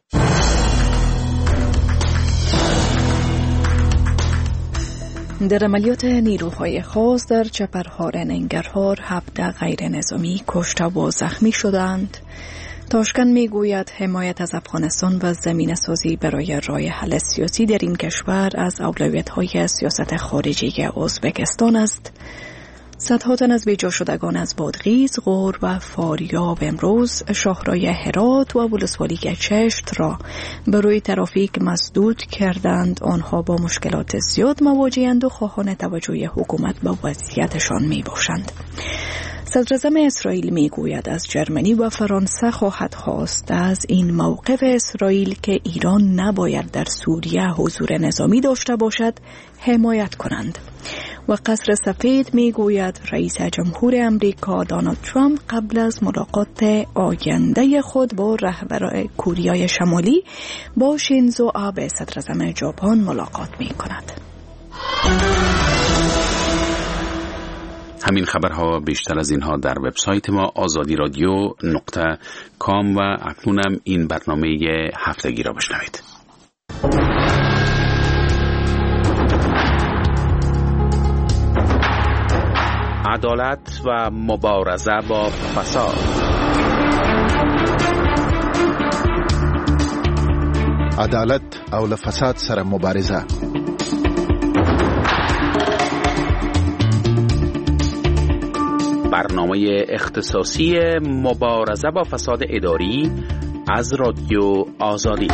Speaker 2: در عملیات نیروهای خاص در چپرهار ننگرهار 17 غیر نظامی کشته و زخمی شدند. تاشکن میگوید حمایت از افغانستان و زمینه سازی برای راه حل سیاسی در این کشور از اولویت‌های سیاست خارجی ازبکستان است. صدها تن از بیجا شدگان از بادغیس، غور و فاریاب امروز شاهراه هرات و ولسوالی گچشت را به روی ترافیک مسدود کردند. آنها با مشکلات زیاد مواجه‌اند و خواهان توجه حکومت به وضعیتشان می باشند. صدراعظم اسرائیل میگوید از جرمنی و فرانسه خواهد خواست از این موقف اسرائیل که ایران نباید در سوریه حضور نظامی داشته باشد حمایت کنند. و قصر سفید میگوید رئیس جمهور امریکا دونالد ترامپ قبل از ملاقات آینده خود با رهبر کره شمالی با شینزو آبه صدراعظم ژاپن ملاقات میکند.
Speaker 1: همین خبرها بیشتر از اینها در وبسایت ما azadi.radio.com و اکنونم این برنامه هفتگی را بشنوید. عدالت و مبارزه با فساد.
Speaker 18: عدالت او له فساد سره مبارزه.
Speaker 1: برنامه اختصاصی مبارزه با فساد اداری از رادیو آزادی.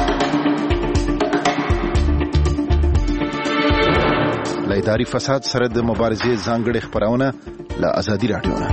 Speaker 18: له اداري فساد سره د مبارزې ځانګړي خبرونه له آزادي رادیو نه.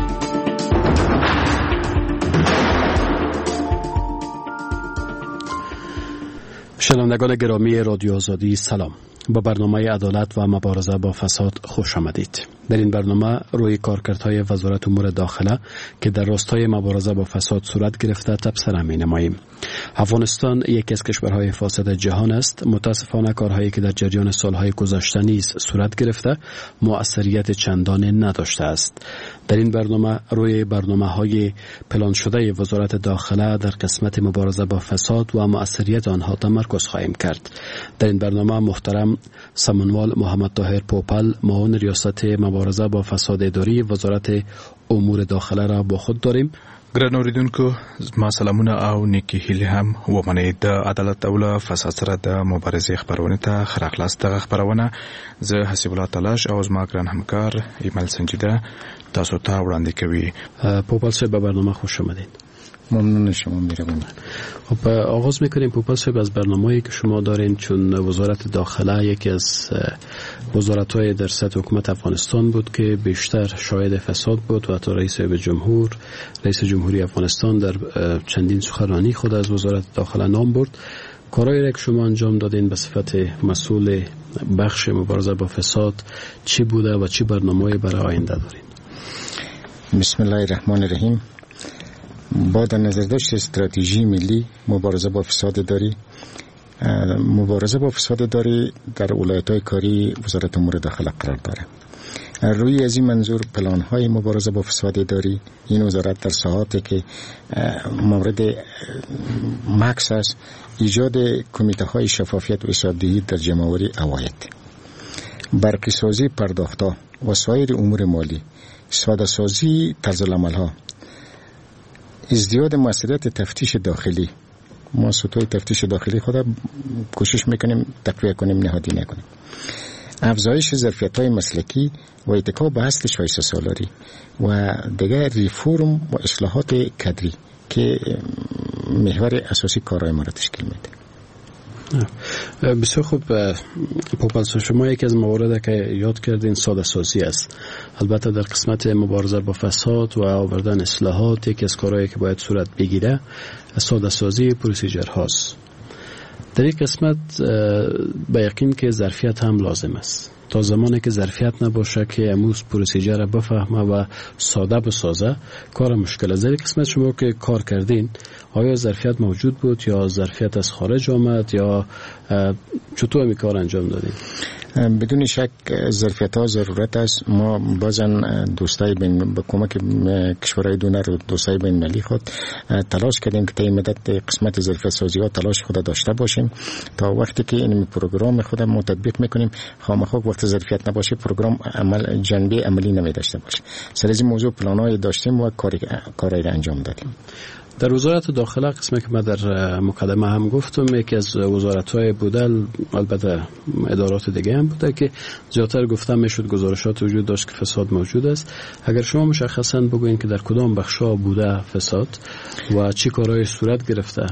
Speaker 17: شنوندگان گرامی رادیو آزادی سلام. با برنامه عدالت و مبارزه با فساد خوش آمدید. در این برنامه روی کارکردهای وزارت امور داخله که در راستای مبارزه با فساد صورت گرفته تبصره می‌نماییم. افغانستان یکی از کشورهای فاسد جهان است. متاسفانه کارهایی که در جریان سالهای گذشته نیز صورت گرفته مؤثریت چندانی نداشته است. در این برنامه روی برنامه‌های پلان شده وزارت داخله در قسمت مبارزه با فساد و مؤثریت آنها تمرکز خواهیم کرد. در این برنامه محترم سمنوال محمد طاهر پوپل معاون ریاست مبارزه با فساد اداری وزارت امور داخله را با خود داریم.
Speaker 19: ګران اوریدونکو ما سلامونه او نیکی هیلې هم ومنئ. د عدالت او له فساد سره د مبارزې خبرونه ته خراخلاص دغه خبرونه زه حسیب الله تلاش او زما ګران همکار ایمل سنجیده تاسو ته وړاندې کوي.
Speaker 17: پوپل صاحب به برنامه خوش آمدید.
Speaker 20: ممنون شما میرم.
Speaker 17: خب آغاز میکنیم پوپل صاحب از برنامه‌ای که شما دارین، چون وزارت داخله یکی از وزارت‌های در سطح حکومت افغانستان بود که بیشتر شاهد فساد بود و حتی رئیس جمهوری افغانستان در چندین سخنرانی خود از وزارت داخله نام برد. کارهایی را که شما انجام دادین به صفت مسئول بخش مبارزه با فساد چی بوده و چی برنامه‌ای برای آینده دارین؟
Speaker 20: بسم الله الرحمن الرحیم. با در نظر داشت استراتژی ملی مبارزه با فساد داری در ولایت‌های کاری وزارت امور داخله قرار داره. روی از این منظور پلان های مبارزه با فساد اداری این وزارت در ساحاتی که مورد مکس است ایجاد کمیته های شفافیت و حسابدهی در جمع‌آوری عواید، برقی سازی پرداخت‌ها و سایر امور مالی، ساده سازی طرز العمل‌ها، ازدیاد مسئولیت تفتیش داخلی. ما سطوح تفتیش داخلی خود کوشش میکنیم تقویه کنیم، نهادی نکنیم. افزایش ظرفیت‌های مسلکی و اتکا به اصل شایسته سالاری و دیگر ریفورم و اصلاحات کادری که محور اساسی کارهای ما را تشکیل میده.
Speaker 17: بسیار خوب. پروفسور، شما یکی از موارد که یاد کردین ساده سازی است. البته در قسمت مبارزه با فساد و آوردن اصلاحات یکی از کارهایی که باید صورت بگیره ساده سازی پروسیجر هاست. در این قسمت به یقین که ظرفیت هم لازم است. تا زمانی که ظرفیت نباشه که امروز پروسیجر را بفهمه و ساده بسازه کار مشکل است. در این قسمت شما که کار کردین آیا ظرفیت موجود بود یا ظرفیت از خارج آمد یا چطور می کار انجام دادین؟
Speaker 20: بدون شک ظرفیت ها ضرورت است. ما بازن دوستای با کمک کشورهای دونر و دوستای بین المللی خود تلاش کردیم که تا این مدت قسمت ظرفیت سازی ها تلاش خود داشته باشیم تا وقتی که این پروگرام خود ما تطبیق میکنیم خامخا وقت ظرفیت نباشه پروگرام عمل جنبه عملی نمی داشته باشه. سر از این موضوع پلان‌های داشتیم و کارایی را انجام دادیم.
Speaker 17: در وزارت داخله قسمی که من در مقدمه هم گفتم یکی از وزارت‌های بوده، البته ادارات دیگه هم بوده که زیادتر گفتم میشد گزارشات وجود داشت که فساد موجود است. اگر شما مشخصاً بگوین که در کدام بخش‌ها بوده فساد و چی کارهای صورت گرفته؟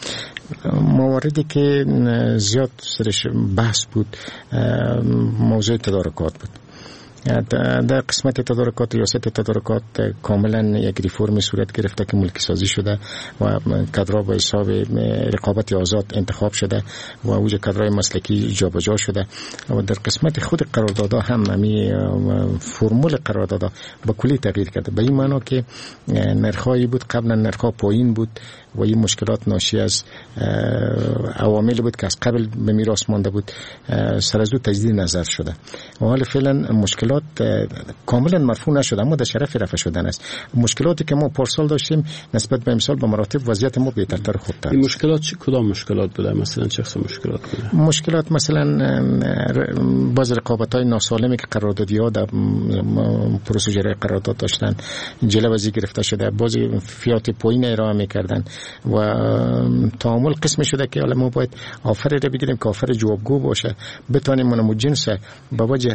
Speaker 20: مواردی که زیاد سرش بحث بود موضوع تدارکات بود. در قسمت تدارکات ریاست تدارکات کاملا یک ریفورم صورت گرفته که ملکی سازی شده و کادرها به حساب رقابت آزاد انتخاب شده و اوج کادرهای مسلکی جابجا شده و در قسمت خود قراردادها هم همین فرمول قراردادها به کلی تغییر کرده. به این معنی که نرخ‌هایی بود قبلا نرخ‌ها پایین بود و این مشکلات ناشی از عوامل بود که از قبل به میراث مانده بود سر از او تجدید نظر شده و حال فعلا مشکلات کاملا مرفوع نشده اما در شرف رفع شدن است. مشکلاتی که ما پارسال داشتیم نسبت به امسال به مراتب وضعیت ما بهترتر خودتر.
Speaker 17: این مشکلات کدام مشکلات بوده؟ مثلا چه قسم مشکلات بوده؟
Speaker 20: مشکلات مثلا باز رقابت‌های ناسالمی که قراردادی‌ها در پروسیجر قرارداد داشتن جلوه‌بازی گرفته شده، باز فیات پایین ارائه می‌کردن و تعامل قسم شده که حالا ما باید آفر را بگیریم که آفر جوابگو باشه، بتونیم منمو جنس با وجه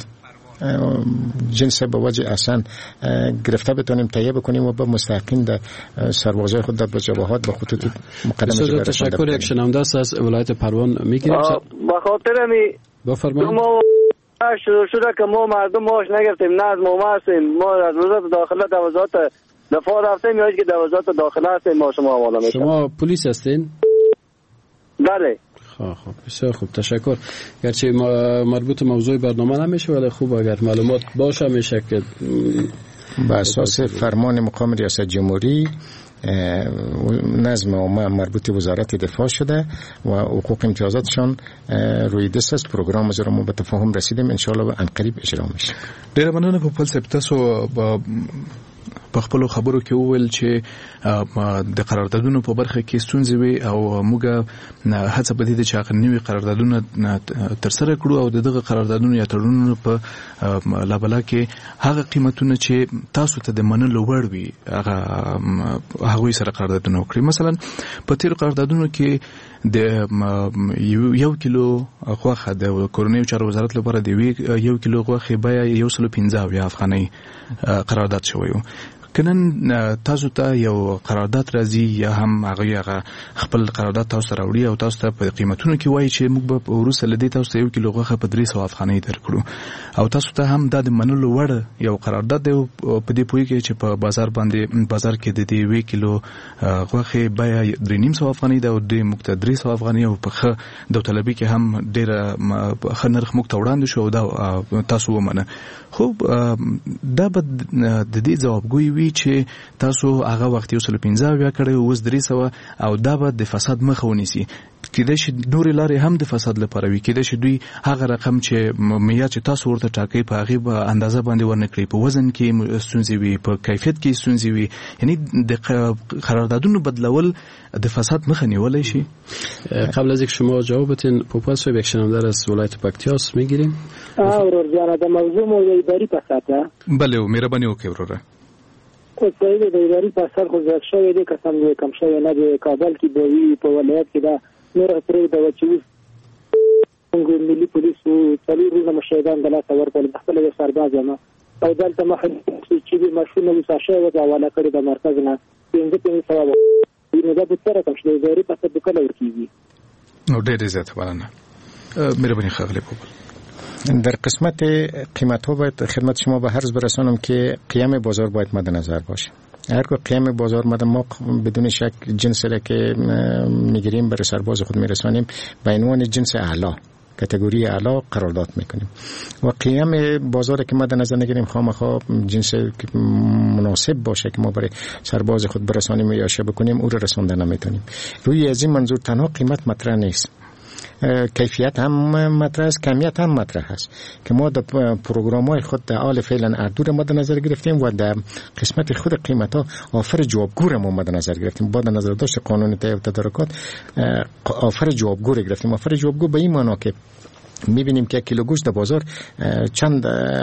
Speaker 20: اصلا گرفته بتونیم تهیه بکنیم و با مستحقین در سربازای خود در جبهات با خطوط مقدمه
Speaker 17: بسیار تشکر. یک شنونده است از ولایت پروان میگیریم.
Speaker 5: با خاطر
Speaker 17: بفرمایید.
Speaker 5: ما شروع شده که ما مردم ماش نگرفتیم، نه از ما هستیم، ما از وزارت داخله در وزارت دفاع رفتیم یا که در وزارت داخله هستیم ما شما حواله میشیم.
Speaker 17: شما پلیس هستین؟
Speaker 5: بله.
Speaker 17: خب بسیار خوب تشکر. گرچه مربوط موضوع برنامه نمیشه ولی خوب اگر معلومات باشه میشه که
Speaker 20: به اساس فرمان مقام ریاست جمهوری نظم عامه مربوط وزارت دفاع شده و حقوق امتیازاتشان روی دست است. پروگرام از ما به تفاهم رسیدیم ان شاء الله ان قریب اجرا میشه.
Speaker 19: ډیر مننه په خپل سپتاسو په خپل خبرو کې وویل چې د قراردادونو په برخه کې ستونزې وي او موږ هڅه به دې چې هغه نوي قراردادونه ترسره کړو او دغه قراردادونو یا تړونونو په لابلا کې هغه قیمتونه چې تاسو ته د منلو وړ وي هغه سره قراردادونه وکړي. مثلا په تیر قراردادونو کې د 1 کیلو غوښه د کورنیو چارو وزارت لپاره د 1 کیلو غوښه بیه 115 افغانۍ قرارداد شوی و. کنن تاسو ته یو قرارداد راځي یا هم هغه خپل قرارداد تاسو راوړي او تاسو ته په قیمتونو کې وایي چې موږ به ورسره لدی تاسو ته 1 کیلو غوښه په 300 افغانۍ درکړو او تاسو ته هم د منلو وړ یو قرارداد دی په دې پوي کې چې په بازار کې د 1 کیلو غوښه بیه 300 افغانۍ ده او د مقته 300 افغانۍ او په داوطلبي کې هم ډیره خنرخ مقته وړاندې شو دا تاسو ومنه. خب دا به د دې جوابګوي وي وی چې تاسو هغه وخت 115 کړی اوس 300 او دا به د فساد مخه ونیسي. کله چې نور لارې هم د فساد لپاره وي، کله چې دوی هغه رقم چې معیار چې تاسو ورته ټاکي په هغه به اندازه باندې ورنکړي، په وزن کې ستونزې وي، په کیفیت کې ستونزې وي، یعنی د قراردادونو بدلول د فساد مخه نیولای شي.
Speaker 17: قبل از اینکه شما جواب بدین پوپاس و یک شنونده از ولایت پکتیاس میگیریم.
Speaker 21: ورور د موضوع اداري فساد.
Speaker 19: بله مهرباني وکړئ وروره.
Speaker 21: خو صحیح د اداري فساد خو زیات شوی دی، قسم دې کم شوی نه دی. کابل کې به وي، په ولایت کې دا نور پرې د وچوي څنګه ملي پولیس او څلور مشهدان د لاسه ورکول خپل یو سرباز نه او دلته مخه چې د ماشوم نو ساشه و حواله کړی د مرکز نه 5 سوال نو دا به تر کوم شي د اداري فساد د کله ورکیږي.
Speaker 19: نو ډېر زیات ولنه مهرباني خغلی پوپل.
Speaker 20: در قسمت قیمت ها باید خدمت شما به عرض برسانم که قیام بازار باید مد نظر باشه. هر که قیام بازار ما بدون شک جنس را که میگیریم برای سرباز خود میرسانیم به عنوان جنس اعلا، کاتگوری اعلا قرارداد میکنیم و قیام بازار که مد نظر نگیریم خامخا جنس مناسب باشه که ما برای سرباز خود برسانیم یا شب کنیم او را رسانده نمیتونیم. روی از این منظور تنها قیمت مطرح نیست، کیفیت هم مطرح است، کمیت هم مطرح است که ما در پروگرام‌های خود در حال فعلا اردو را مد نظر گرفتیم و در قسمت خود قیمت‌ها آفر جوابگو را مد نظر گرفتیم. با نظر داشت قانون تدارکات آفر جوابگو را گرفتیم. آفر جوابگو به این معنی که میبینیم که کیلو گوشت در بازار چند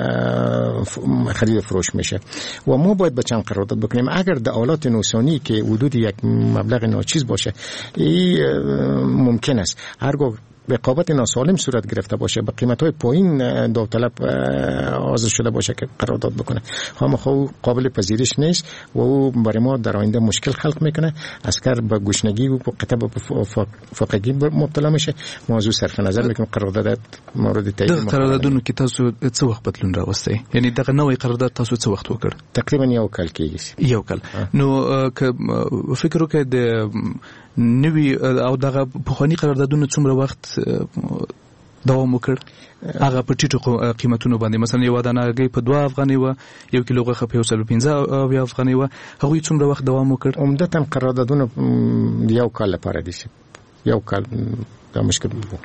Speaker 20: خرید فروش میشه و ما باید به چند قرارداد بکنیم. اگر در آلات نوسانی که حدود یک مبلغ ناچیز باشه این ممکن است هرگاه رقابت ناسالم صورت گرفته باشه به قیمت‌های پایین داوطلب حاضر شده باشه که قرارداد بکنه، خامخا قابل پذیرش نیست و او برای ما در آینده مشکل خلق میکنه. عسکر به گشنگی و قطع به فقگی مبتلا میشه. موضوع صرف نظر میکنیم قرارداد مورد تایید.
Speaker 19: قراردادونو کې تاسو څه وخت بدلون راوستئ؟ یعنی دغه نوې قرارداد تاسو څه وخت وکړ؟
Speaker 20: تقریبا یو کال کېږي.
Speaker 19: یو کال. نو که فکر وکړئ د نوی او دغه پخوانی قراردادونو څومره وخت دوام وکړ؟ هغه په ټیټو قیمتونو باندې مثلا یو دانه هګۍ په 2 افغانۍ و، یو کیلو غوښه په 115 افغانۍ و، هغوی څومره وخت دوام وکړ؟
Speaker 20: عمدتاً قراردادونه یو کال لپاره دي. یو کال دا مشکل وو.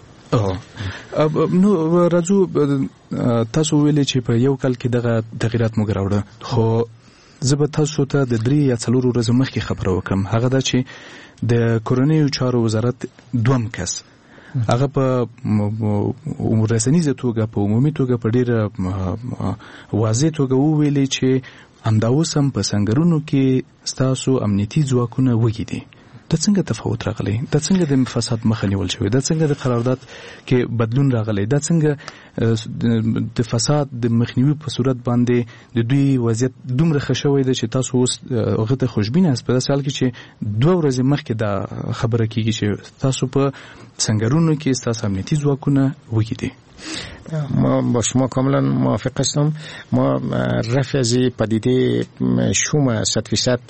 Speaker 19: نو راځو تاسو ویلې چې په یو کال کې دغه تغیرات موږ راوړه، خو زه به تاسو ته د 3 یا 4 ورځې مخکې خبره وکړم. هغه دا چې د کورنیو چارو وزارت دوم کس هغه په رسنیزه توګه په عمومي توګه په ډیره واضح توګه وویلې چې همدا اوس هم په سنگرونو کې ستاسو امنیتي ځواکونه وږي دي. د څنګه تفاوت راغلی؟ د څنګه د فساد مخه نیول شوی؟ د څنګه د قرارداد کې بدلون راغلی؟ د څنګه د فساد د مخنیوي په صورت باندې د دوی وضعیت دومره ښه شوی دی چې تاسو اوس هغه ته خوشبینه یاست؟ په داسې حال کې چې 2 ورځې مخکې دا خبره کیږي چې تاسو په سنگرونو کې ستاسو امنیتي ځواکونه وږي دي.
Speaker 20: ما با شما کاملا موافق هستم. ما رفع از پدیده شوم 100%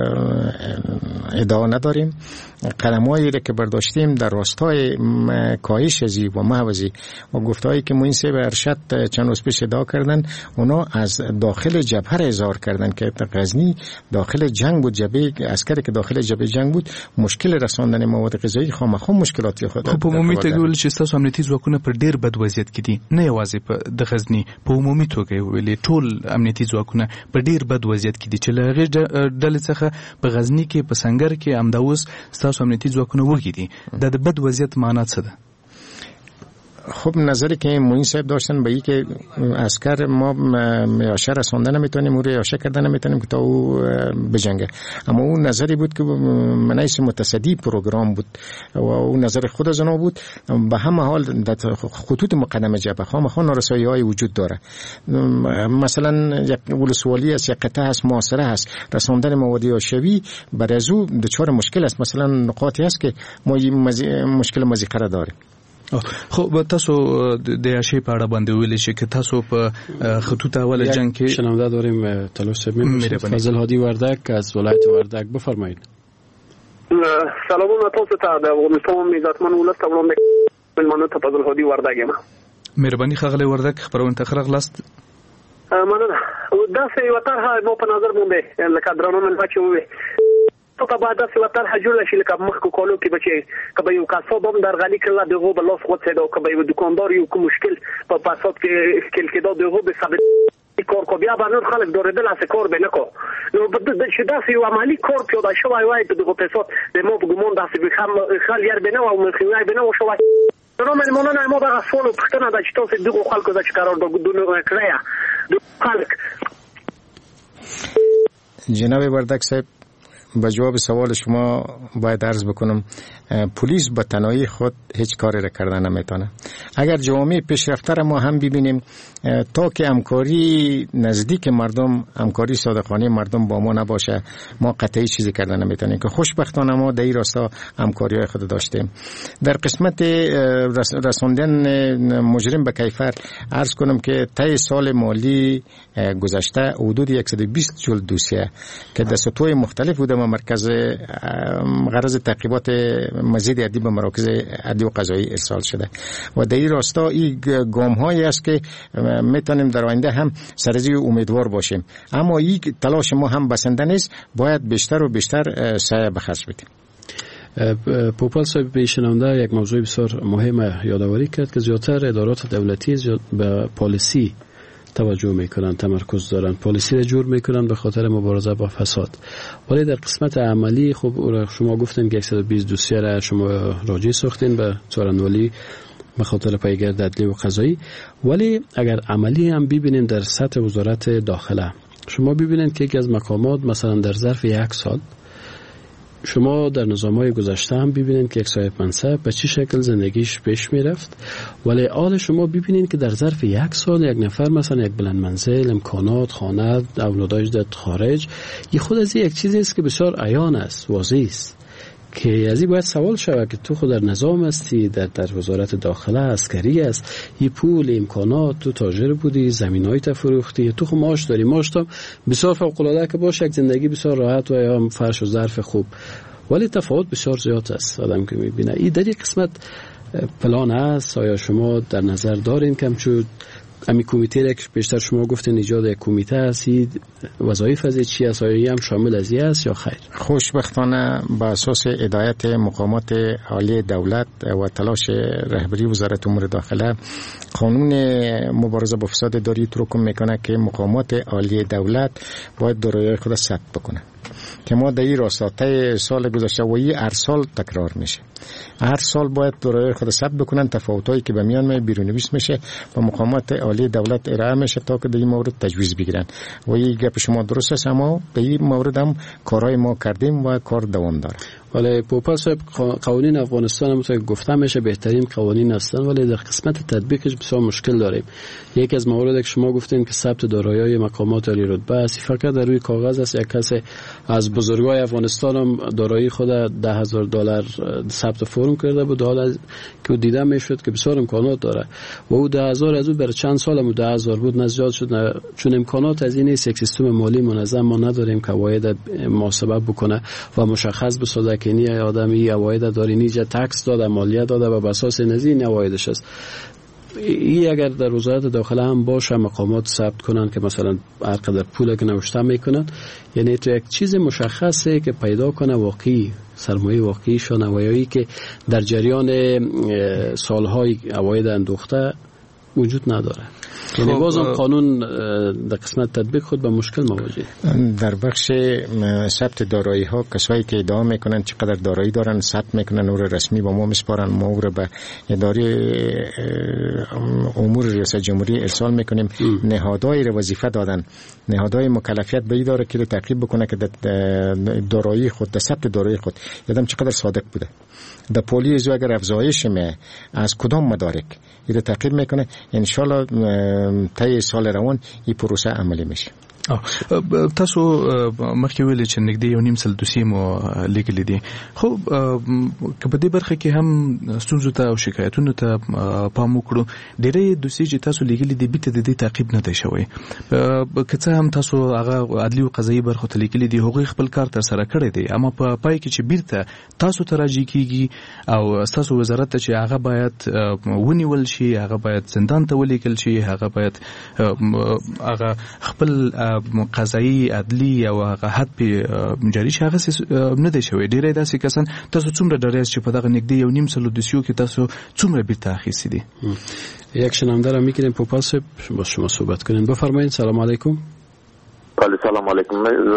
Speaker 20: ادعا نداریم. قدم‌هایی را که برداشتیم در راستای کاهش ازی و محوزی و گفتهایی که موین سیب ارشد چند روز پیش ادعا کردن، اونا از داخل جبهه را اظهار کردن که غزنی داخل جنگ بود، جبهه عسکری که داخل جبهه جنگ بود مشکل رساندن مواد غذایی خامخا مشکلاتی خود.
Speaker 19: خو په عمومي توګه چې تاسو امنیتي ځواکونه پر ډیر بد وضعیت کې دي، نه یوازې په د غزنی، په عمومي توګه ویلې ټول امنیتي ځواکونه په ډیر بد وضعیت کې دي چې له هغې ډلې څخه په غزنی کې په سنگر کې همدا اوس ستاسو امنیتي ځواکونه وږي دي. دا د بد وضعیت معنا څه ده؟
Speaker 20: خب نظری که موین صاحب داشتن به این که عسکر ما یاشه رسانده نمیتونیم، او رو یاشه کرده نمیتونیم که تا او بجنگه، اما اون نظری بود که منعیس متصدی پروگرام بود و اون نظر خود از اونا بود. به همه حال در خطوط مقدمه جبهه خامخا نارسایی های وجود داره. مثلا یک ولسوالی است، یک قطعه است، محاصره است، رساندن مواد یاشوی برای از او دچار مشکل است. مثلا نقاطی است که ما مشکل مزیقه داریم.
Speaker 19: خو تاسو د یاشې په اړه باندې ویل شي که تاسو په خطوط اول جنگ کې
Speaker 17: شنونده داریم. تلاش فضل هادی وردک از ولایت وردک، بفرمایید.
Speaker 22: سلامونه تاسو ته. د افغانستان عزتمن ولس ته وړاندې مېلمانه ته فضل هادی وردک یم.
Speaker 19: مهرباني ښاغلی وردک، خبرونه ته ښه راغلاست.
Speaker 22: مننه. داسې یوه طرحه ما په نظر مونده لکه درانه ملما چې ووې ته باید داسې یوه طرحه جوړه شي لکه مخکې کالو کې به چې که به یو قصاب هم درغلي کړله د هغو به لاس غوڅېده او که به یو دوکاندار یو کوم مشکل په فساد کې ښکېل کېده د هغو به ثابت کار کو بیا به نور خلک دورېدل هسې کار به نه کو نو چې داسې یو عملي کار پیاده شوی وای په دغو فساد د ما په ګمان داسې خل یر به نه و او مخنیوی به نه و شوی نو مننه ما دغه سوال او پوښتنه ده چې تاسو دغو خلکو ته چې قراردادونه کړی د خلک
Speaker 20: جناب وردک صاحب به جواب سوال شما باید عرض بکنم پلیس به تنهایی خود هیچ کاری را کردن نمیتونه. اگر جامعه پیشرفته را ما هم ببینیم تا که همکاری نزدیک مردم، همکاری صادقانه مردم با ما نباشه ما قطعی چیزی کردن نمیتونیم که خوشبختانه ما در این راستا همکاری های خود داشتیم. در قسمت رساندن مجرم به کیفر عرض کنم که طی سال مالی گذشته حدود 120 جلد دوسیه که در سطوح مختلف بوده و مرکز غرض تعقیبات مزید عدی به مراکز عدی و قضایی ارسال شده و در این راستا این گام هایی است که میتونیم در آینده هم سرزی امیدوار باشیم، اما این تلاش ما هم بسنده نیست، باید بیشتر و بیشتر سعی به خرج بدیم.
Speaker 17: پوپل صاحب بیشنونده یک موضوع بسیار مهم یادآوری کرد که زیادتر ادارات دولتی به پالیسی توجه میکنن، تمرکز دارن، پالیسی را جور میکنن به خاطر مبارزه با فساد، ولی در قسمت عملی خب شما گفتین که 120 دوسیه را شما راجع ساختین به څارنوالي به خاطر پیگرد عدلی و قضایی، ولی اگر عملی هم ببینین در سطح وزارت داخله شما ببینین که یکی از مقامات مثلا در ظرف 1 سال شما در نظام‌های گذشته هم ببینید که یک صاحب منصب به چه شکل زندگیش پیش میرفت، ولی حال شما ببینید که در ظرف 1 سال یک نفر مثلا یک بلند منزل، امکانات، خانه، اولادش در خارج، این خود از یک چیزی است که بسیار عیان است، واضح است که از این باید سوال شود که تو خود در نظام هستی، در وزارت داخله عسکری است، این پول امکانات، تو تاجر بودی، زمینای تفروختی، تو خود معاش داری، معاش تو بسیار فوق العاده که باشه، یک زندگی بسیار راحت و یا فرش و ظرف خوب، ولی تفاوت بسیار زیاد است. آدم که میبینه این در این قسمت پلان است، آیا شما در نظر دارین که همچون امی کمیته را که بیشتر شما گفتین ایجاد یک کمیته هستید، وظایف از چی است، آیا هم شامل از این است یا خیر؟
Speaker 20: خوشبختانه با اساس هدایت مقامات عالی دولت و تلاش رهبری وزارت امور داخله، قانون مبارزه با فساد داری ترکم میکنه که مقامات عالی دولت باید دارایی خود ثبت بکنه که ما در این راستا طی سال گذشته و هر سال تکرار میشه، هر سال باید دارایی خود ثبت بکنن، تفاوتایی که به میان بیرونویس میشه و مقامات عالی دولت ارائه میشه تا که در این مورد تجویز بگیرن و این گپ شما درست است، اما در این مورد هم کارهای ما کردیم و کار دوام داره.
Speaker 17: ولی پوپل صاحب قوانین افغانستان هم تو گفتم میشه بهترین قوانین هستن، ولی در قسمت تطبیقش بسیار مشکل داریم. یکی از مواردی که شما گفتین که ثبت دارایی‌های مقامات عالی رتبه است، فقط در روی کاغذ است. یک کس از بزرگای افغانستان هم دارایی خود $10,000 ثبت فرم کرده بود، حالا که دیده میشد که بسیار امکانات داره و او 10,000 از او برای چند سال هم 10,000 بود، نزدیک شد، چون امکانات از این نیست، یک سیستم مالی منظم ما نداریم که واحد محاسبه بکنه و مشخص بسازه که نی آدمی واحد داره، نیجا تکس داده، مالیات داده و بر اساس نزین واحدش است. این اگر در وزارت داخله هم باشه مقامات ثبت کنن که مثلا هر قدر پول که نوشته میکنن، یعنی تو یک چیز مشخصه که پیدا کنه واقعی سرمایه واقعی شونه و یا که در جریان سالهای عواید اندوخته وجود نداره. یعنی بازم قانون در قسمت تطبیق خود به مشکل مواجه.
Speaker 20: در بخش ثبت دارایی ها کسایی که ادعا میکنن چقدر دارایی دارن ثبت میکنن او را رسمی با ما میسپارن، ما او را به اداره امور ریاست جمهوری ارسال میکنیم. نهادهای را وظیفه دادن، نهادهای مکلفیت به این داره که تعقیب بکنه که دارایی خود، در ثبت دارایی خود یادم چقدر صادق بوده، در پولیس اگر افزایش می از کدام مدارک این تعقیب میکنه. ان شاء الله طی سال روان این پروسه عملی میشه.
Speaker 19: تاسو مخکې ویل چې نږدې 1.5 سل دوسیې مو لیکلي دي، خو که په دې برخه کې هم ستونزو ته او شکایتونو ته پام وکړو، ډېرې دوسیې چې تاسو لیکلي دي بیرته د دې تعقیب نه دی شوی. که څه هم تاسو هغه عدلي او قضایي برخو ته لیکلي دي، هغوی خپل کار ترسره کړی دی، اما په پای کې چې بیرته تاسو ته راجع کیږي او تاسو وزارت ته چې هغه باید ونیول شي، هغه باید زندان ته ولیکل شي، هغه باید هغه خپل قضایي عدلي او هغه حد په جاری شي، هغه نه دی شوی. ډېرې داسې کسان، تاسو څومره ډاریاست چې په دغه نږدې 1.5 سل دوسیو کې تاسو څومره بیرته اخیستی دي؟
Speaker 17: یک شنونده را میگیریم پوپاس با شما صحبت کنیم. بفرمایید. سلام علیکم.
Speaker 15: بله سلام علیکم.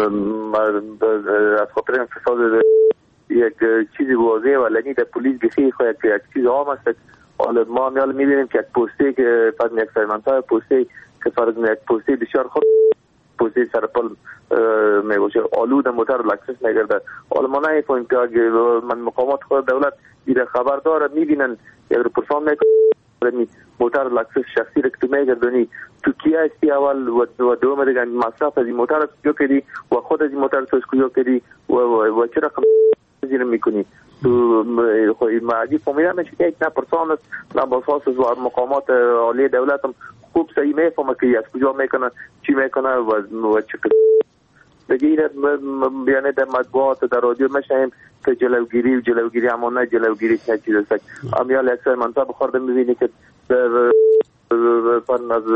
Speaker 15: از خاطر انفصال یک چیزی واضحه و لنی در پلیس بخیر خواهد که یک چیز عام است. حالا ما میبینیم که یک پوسته که فرض یک سرمنطقه پوسته که فرض یک پوسته بسیار خود پوسته سرپل میگوشه آلود موتر لکسس میگرده. حالا ما نمیفهمیم که اگه من مقامات خود دولت ایره خبر داره میبینن یک رو پرسان میکنن موتر لکسس شخصی رو که تو میگردونی تو کیا استی اول و دوم دیگه مصرف از این موتر رو کجا کردی و خود از این موتر رو کجا کردی و چه رقم زیر میکنی تو معدی فهمیدم که یک نه پرسان است نه باساس از مقامات عالی دولت هم خوب صحیح میفهمه که از کجا میکنه چی میکنه و چه دیگه این بیانه در مطبوعات در رادیو میشیم که جلوگیری اما نه جلوگیری چه چیز است. امیال اکثر منطقه بخورده میبینی که در فن از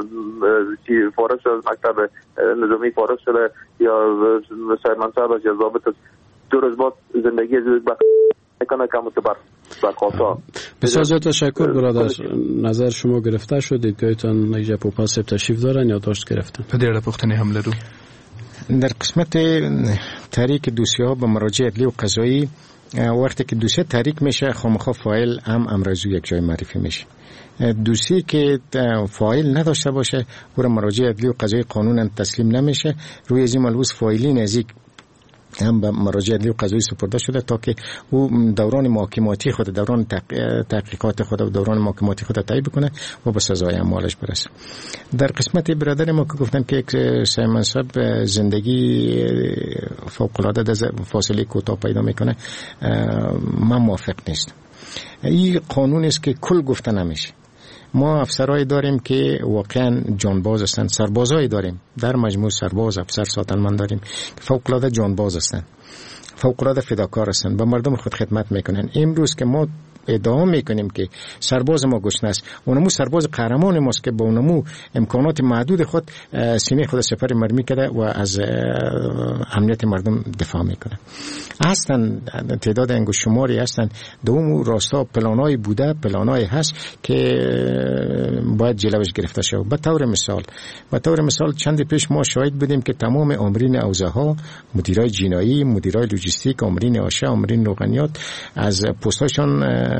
Speaker 15: فارغ شده از مکتب نظامی فارغ شده یا مثلا منطقه از ضابط 2 روز بعد زندگی از میکنه که متبر بخاطا.
Speaker 17: بسیار زیاد تشکر برادر. نظر شما گرفته شد. دیدگاهتان نیجا پوپاس تشریف دارن یا داشت گرفتن؟
Speaker 19: په دې اړه پوښتنې هم لرو.
Speaker 20: در قسمت تحریک دوسیه ها به مراجع عدلی و قضایی، وقتی که دوسیه تحریک میشه خامخا فایل هم امروزی یک جای معرفی میشه. دوسیه که فایل نداشته باشه او را مراجع عدلی و قضایی قانونا تسلیم نمیشه. روی از این ملحوظ فایلی نزدیک هم به مراجع عدلی و قضایی سپرده شده تا که او دوران محاکماتی خود، دوران تحقیقات خود و دوران محاکماتی خود تعیین بکنه و به سزای اعمالش برسه. در قسمت برادر ما که گفتن که یک سه منصب زندگی فوق العاده فاصله کوتاه پیدا میکنه، من موافق نیستم. این قانون است که کل گفته نمیشه. ما افسرای داریم که واقعا جانباز هستند، سربازای داریم در مجموع، سرباز، افسر، ساتنمند داریم که فوق العاده جانباز هستند، فوق العاده فداکار هستند، به مردم خود خدمت میکنن. امروز که ما ادعا میکنیم که سرباز ما گشنه است، اونمو سرباز قهرمان ماست که با اونمو امکانات محدود خود سینه خود سپر مرمی کرده و از امنیت مردم دفاع میکنه. هستن تعداد انگشت شماری هستن دوم راستا پلانای بوده، پلانای هست که باید جلوش گرفته شود. به طور مثال چند پیش ما شاهد بودیم که تمام آمرین حوزه ها، مدیرای جنایی، مدیرای لوجستیک، آمرین آشه، آمرین روغنیات از پستاشون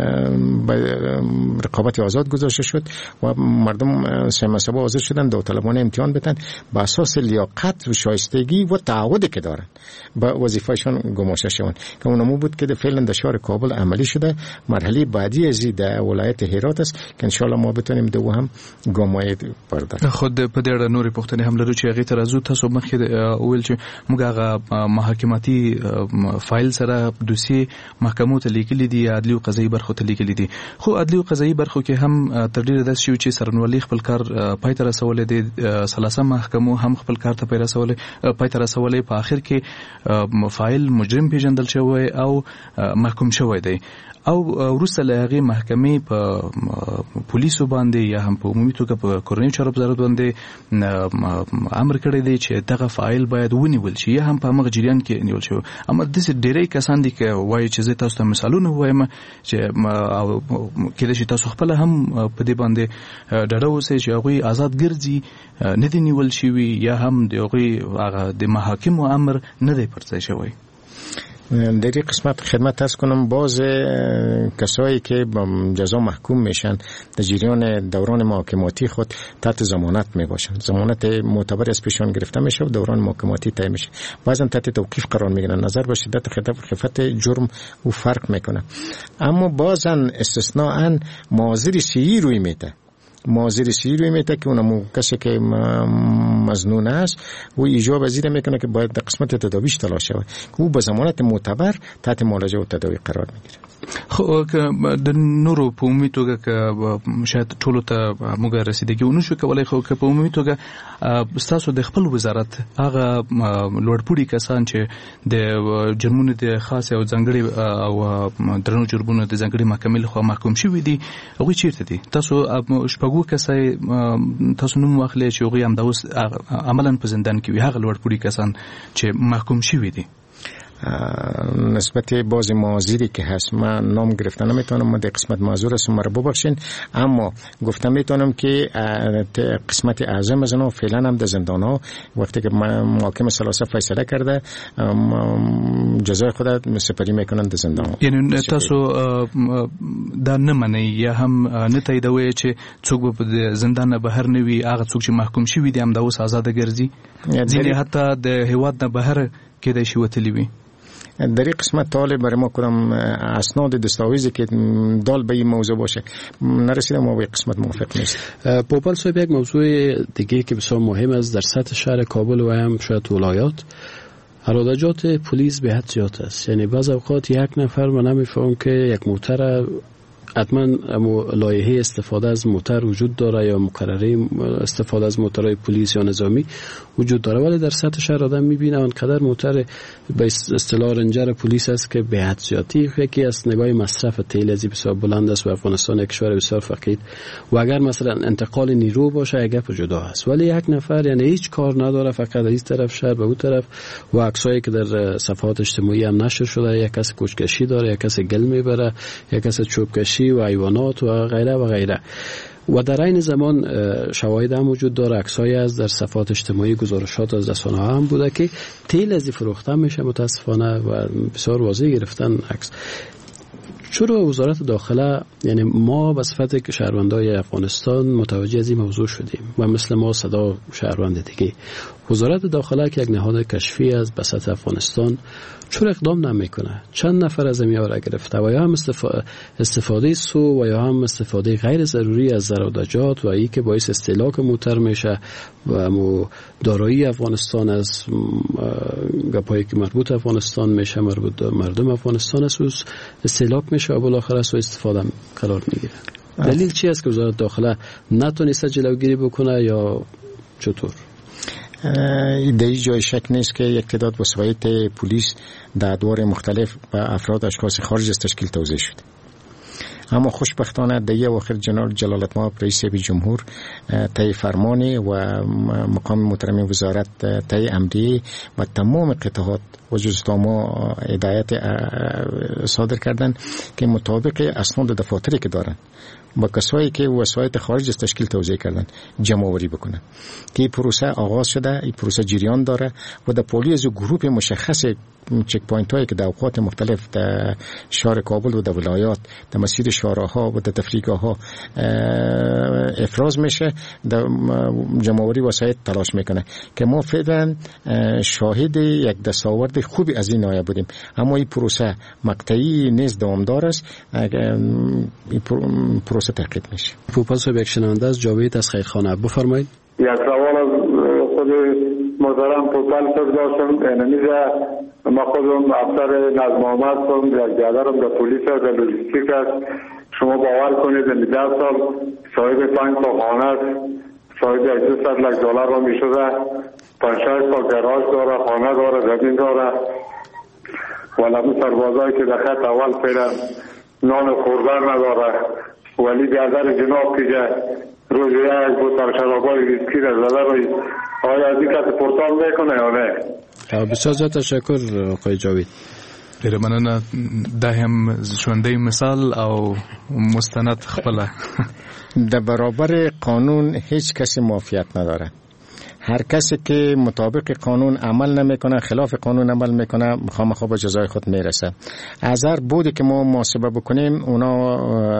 Speaker 20: رقابت آزاد گذاشته شد و مردم سه منصبه حاضر شدن داوطلبانه امتحان بدن به اساس لیاقت و شایستگی و تعهدی که دارن به وظیفهشون گماشته شوند که اونمو بود که فعلا در شهر کابل عملی شده. مرحله بعدی از در ولایت هرات است که ان شاء الله ما بتونیم دو هم ګامای پرداخت.
Speaker 19: خود په دې اړه نورې پوښتنې هم لرو چې هغه ترازو تاسو مخکې ویل چې موږ هغه محاکماتي فایل سره دوسیه محکمو ته لیکلي دي، عدلي او قضایي برخو ته لیکلي دي، خو عدلي او قضایي برخو کې هم تر ډیره داسې شو چې سرنوالي خپل کار پای ته رسولې دي، ثلاثه محکمو هم خپل کار ته پای ته رسولې، په اخر کې فایل مجرم پیژندل شوی او محکوم شوی دی او وروسته له هغې محکمې په پولیسو باندې یا هم په عمومي توګه په کورنیو چارو وزارت باندې امر کړی دی چې دغه فایل باید ونیول شي یا هم په همغه جریان کې نیول شي. اما داسې ډېری کسان دي که وایي چې زه تاسو ته مثالونه ووایم چې کېدای شي تاسو خپله هم په دې باندې ډاډه اوسئ چې هغوی آزاد ګرځي، نه دي نیول شوي یا هم د هغوی هغه د محاکمو امر نه دی پر ځای شوی.
Speaker 20: در این قسمت خدمت عرض کنم باز کسایی که جزا محکوم میشن در جریان دوران محاکماتی خود تحت ضمانت میباشن، ضمانت معتبر از پیشان گرفته میشه و دوران محاکماتی طی میشه، بعضا تحت توقیف قرار میگیرن. نظر به شدت خفت جرم او فرق میکنه، اما بازا استثناءً معاذیر سیئی روی میده. معاذیر سیری روی میده که اونمو کسی که مظنون است و ایجاب پذیر میکنه که باید در قسمت تداویش تلاش شود که او به ضمانت معتبر تحت معالجه و تداوی قرار میگیره.
Speaker 19: خو د نورو په عمومي توګه که شاید ټولو ته موږ رسیدګي ونه شو کولای، خو که په عمومي توګه ستاسو د خپل وزارت هغه لوړپوړي کسان چې د جرمونو د خاص او ځانګړي او درنو جرمونو د ځانګړي محکمې لخوا محکوم شوي دي، هغوی چیرته دي؟ تاسو شپږو کسای تاسو نوم واخلئ چې هغوی همدا اوس عملاً په زندان کې وي، هغه لوړپوړي کسان چې محکوم شوي دي.
Speaker 20: نسبت بعضی معاذیری که هست من نام گرفتن نمیتونم، من در قسمت معذور هستم، مرا ببخشین، اما گفتم میتونم که قسمت اعظم از اونها فعلا هم در زندان ها وقتی که محاکم ثلاثه فیصله کرده جزای خود سپری میکنن در زندان ها.
Speaker 19: یعنی تاسو دا نمانی یا هم نتاییدوی چې څوک به زندان نه بهر نه وي، هغه څوک چې محکوم شوي دي هم دا اوس آزاده ګرځي، ځینې حتی د هیواد نه بهر کېدای شي وتلی وي.
Speaker 20: در این قسمت طالب برای ما کدام اسناد دستاویزی که دال به این موضوع باشه نرسیدم، ما به قسمت موافق نیست.
Speaker 17: پوپل صاحب، یک موضوع دیگه که بسیار مهم است در سطح شهر کابل و هم شاید ولایات، قراردادات پلیس به حد زیاد است. یعنی بعض اوقات یک نفر من نمیفهم که یک موتر حتما لایحه استفاده از موتر وجود داره یا مقرره استفاده از موترهای پلیس یا نظامی وجود داره، ولی در سطح شهر آدم میبینه آنقدر موتر به اصطلاح رنجر پلیس است که به حد زیادی. یکی از نگاه مصرف تیل از بسیار بلند است و افغانستان یک کشور بسیار فقیر و اگر مثلا انتقال نیرو باشه یک گپ جدا است، ولی یک نفر یعنی هیچ کار نداره، فقط از این طرف شهر به اون طرف و عکسایی که در صفحات اجتماعی هم نشر شده، یک کس کوچکشی داره، یک کس گل میبره، یک کس چوبکشی و حیوانات و غیره و غیره. و در این زمان شواهد هم وجود داره، عکسایی از در صفحات اجتماعی، گزارشات از رسانه‌ها هم بوده که تیل از فروخته میشه متاسفانه و بسیار واضح گرفتن عکس. چرا وزارت داخله، یعنی ما به صفت شهروندای افغانستان متوجه از این موضوع شدیم و مثل ما صدا شهروند دیگه، وزارت داخله که یک نهاد کشفی از بساط افغانستان چرا اقدام نمیکنه؟ چند نفر از این را گرفته و یا هم استفاده سو و یا هم استفاده غیر ضروری از زرادجات و ای که باعث استهلاک موتر میشه و دارایی افغانستان از گپایی که مربوط افغانستان میشه، مربوط مردم افغانستان است، استهلاک میشه و بالاخره از استفاده قرار میگیره. دلیل چی است که وزارت داخله نتونسته جلوگیری بکنه یا چطور؟
Speaker 20: در این جای شک نیست که یک تعداد وسایط پلیس در ادوار مختلف و افراد اشخاص خارج از تشکیل توزیع شد، اما خوشبختانه در یک آخر جناب جلالتمآب رئیس جمهور طی فرمانی و مقام محترم وزارت طی امری و تمام قطعات و جزء ما هدایت صادر کردن که مطابق اسناد دفاتری که دارن با کسایی که وسایط خارج از تشکیل توزیع کردن جمع آوری بکنن که این پروسه آغاز شده، این پروسه جریان داره و در پلیس گروه مشخص چک پوینت هایی که در اوقات مختلف در شهر کابل و در ولایات در مسیر شهرها و در تفریقه ها افراز میشه، در جمع آوری وسایط تلاش میکنه که ما فعلا شاهد یک دستاورد خوبی از این نایه بودیم، اما این پروسه مقطعی نیست، دوامدار است، این پروسه تحقیق میشه.
Speaker 17: پوپل صاحب، یک شنونده از جاوید از خیرخانه، بفرمایید.
Speaker 3: یک سوال از خود محترم پوپل صاحب داشتم. اینمیزه ما خودم افسر نظم آمد هم، یک جادرم در پولیس در لوجستیک است. شما باور کنید این 10 سال صاحب 5 تا خانه است، صاحب $200,000 را می شده، 5-6 تا گراژ داره، خانه داره، زمین داره، ولی سربازایی که در خط اول پیدا نان خوردن نداره، ولی بیادر جناب که روز یک بوتل شرابای ویسکی را زده روی آیا از این کسی پرتال میکنه یا نه؟
Speaker 17: بسیار زیاد تشکر آقای جاوید.
Speaker 19: ډیره مننه. دا هم ژوندی مثال او مستند خپله.
Speaker 20: در برابر قانون هیچ کسی معافیت نداره، هر کسی که مطابق قانون عمل نمیکنه، خلاف قانون عمل میکنه، خامخا به جزای خود میرسه. از هر بودی که ما محاسبه بکنیم اونا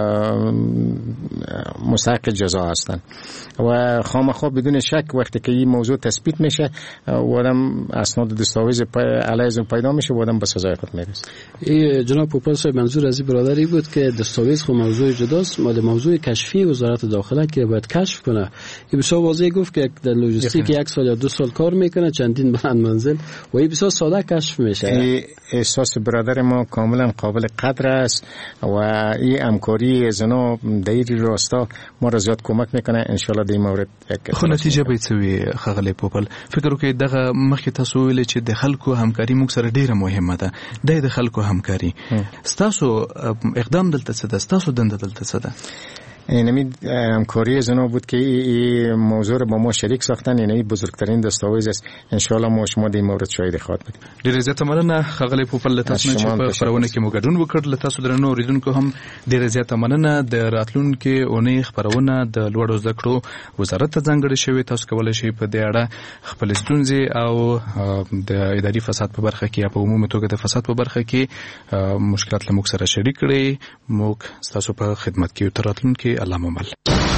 Speaker 20: مستحق جزا هستن و خامخا بدون شک وقتی که این موضوع تثبیت میشه و آدم اسناد دستاویز علیه از اون پیدا میشه و آدم به سزای خود میرسه.
Speaker 17: جناب پوپل صاحب، منظور از این برادری بود که دستاویز خود موضوع جداست، مال موضوع کشفی وزارت داخله که باید کشف کنه. این بسیار واضح گفت که در لوجستیک 1 سال یا 2 سال کار میکنه، چندین بلند منزل و این بسیار ساده کشف میشه.
Speaker 20: احساس برادر ما کاملا قابل قدر است و این همکاری زنا دایری راستا ما را زیاد کمک میکنه. ان شاء الله د مورد
Speaker 19: خو نتیجه به څه خغلی پوپل فکر وکړئ دغه مخکې تاسو ویل چې د خلکو همکاري موږ سره ډیره مهمه ده. د خلکو همکاري ستاسو اقدام دلته څه ده؟ ستاسو دنده دلته څه ده؟
Speaker 20: اینمی همکاری زنا بود که این موضوع رو با ما شریک ساختن. اینمی بزرگترین دستاویز است. ان شاء الله ما شما د مورد شاهد خواهد بودیم.
Speaker 19: ډیره زیاته مننه خغلی پوپل تاسو چې په خبرونه کې مو ګډون وکړل. تاسو درنو اوریدونکو هم ډیره زیاته مننه. د راتلونکي اونۍ خبرونه د لوړو زده کړو وزارت ته ځانګړې شوی. تاسو کولای شئ په دې اړه خپل ستونزې او د اداري فساد په برخه کې یا په عمومي توګه د فساد په برخه کې مشکلات له موږ سره شریک کړئ. موږ تاسو په خدمت کې تر راتلونکي الله ممل.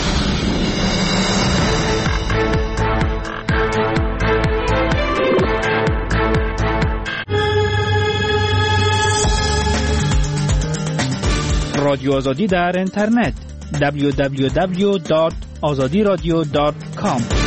Speaker 10: رادیو آزادی در اینترنت www.azadiradio.com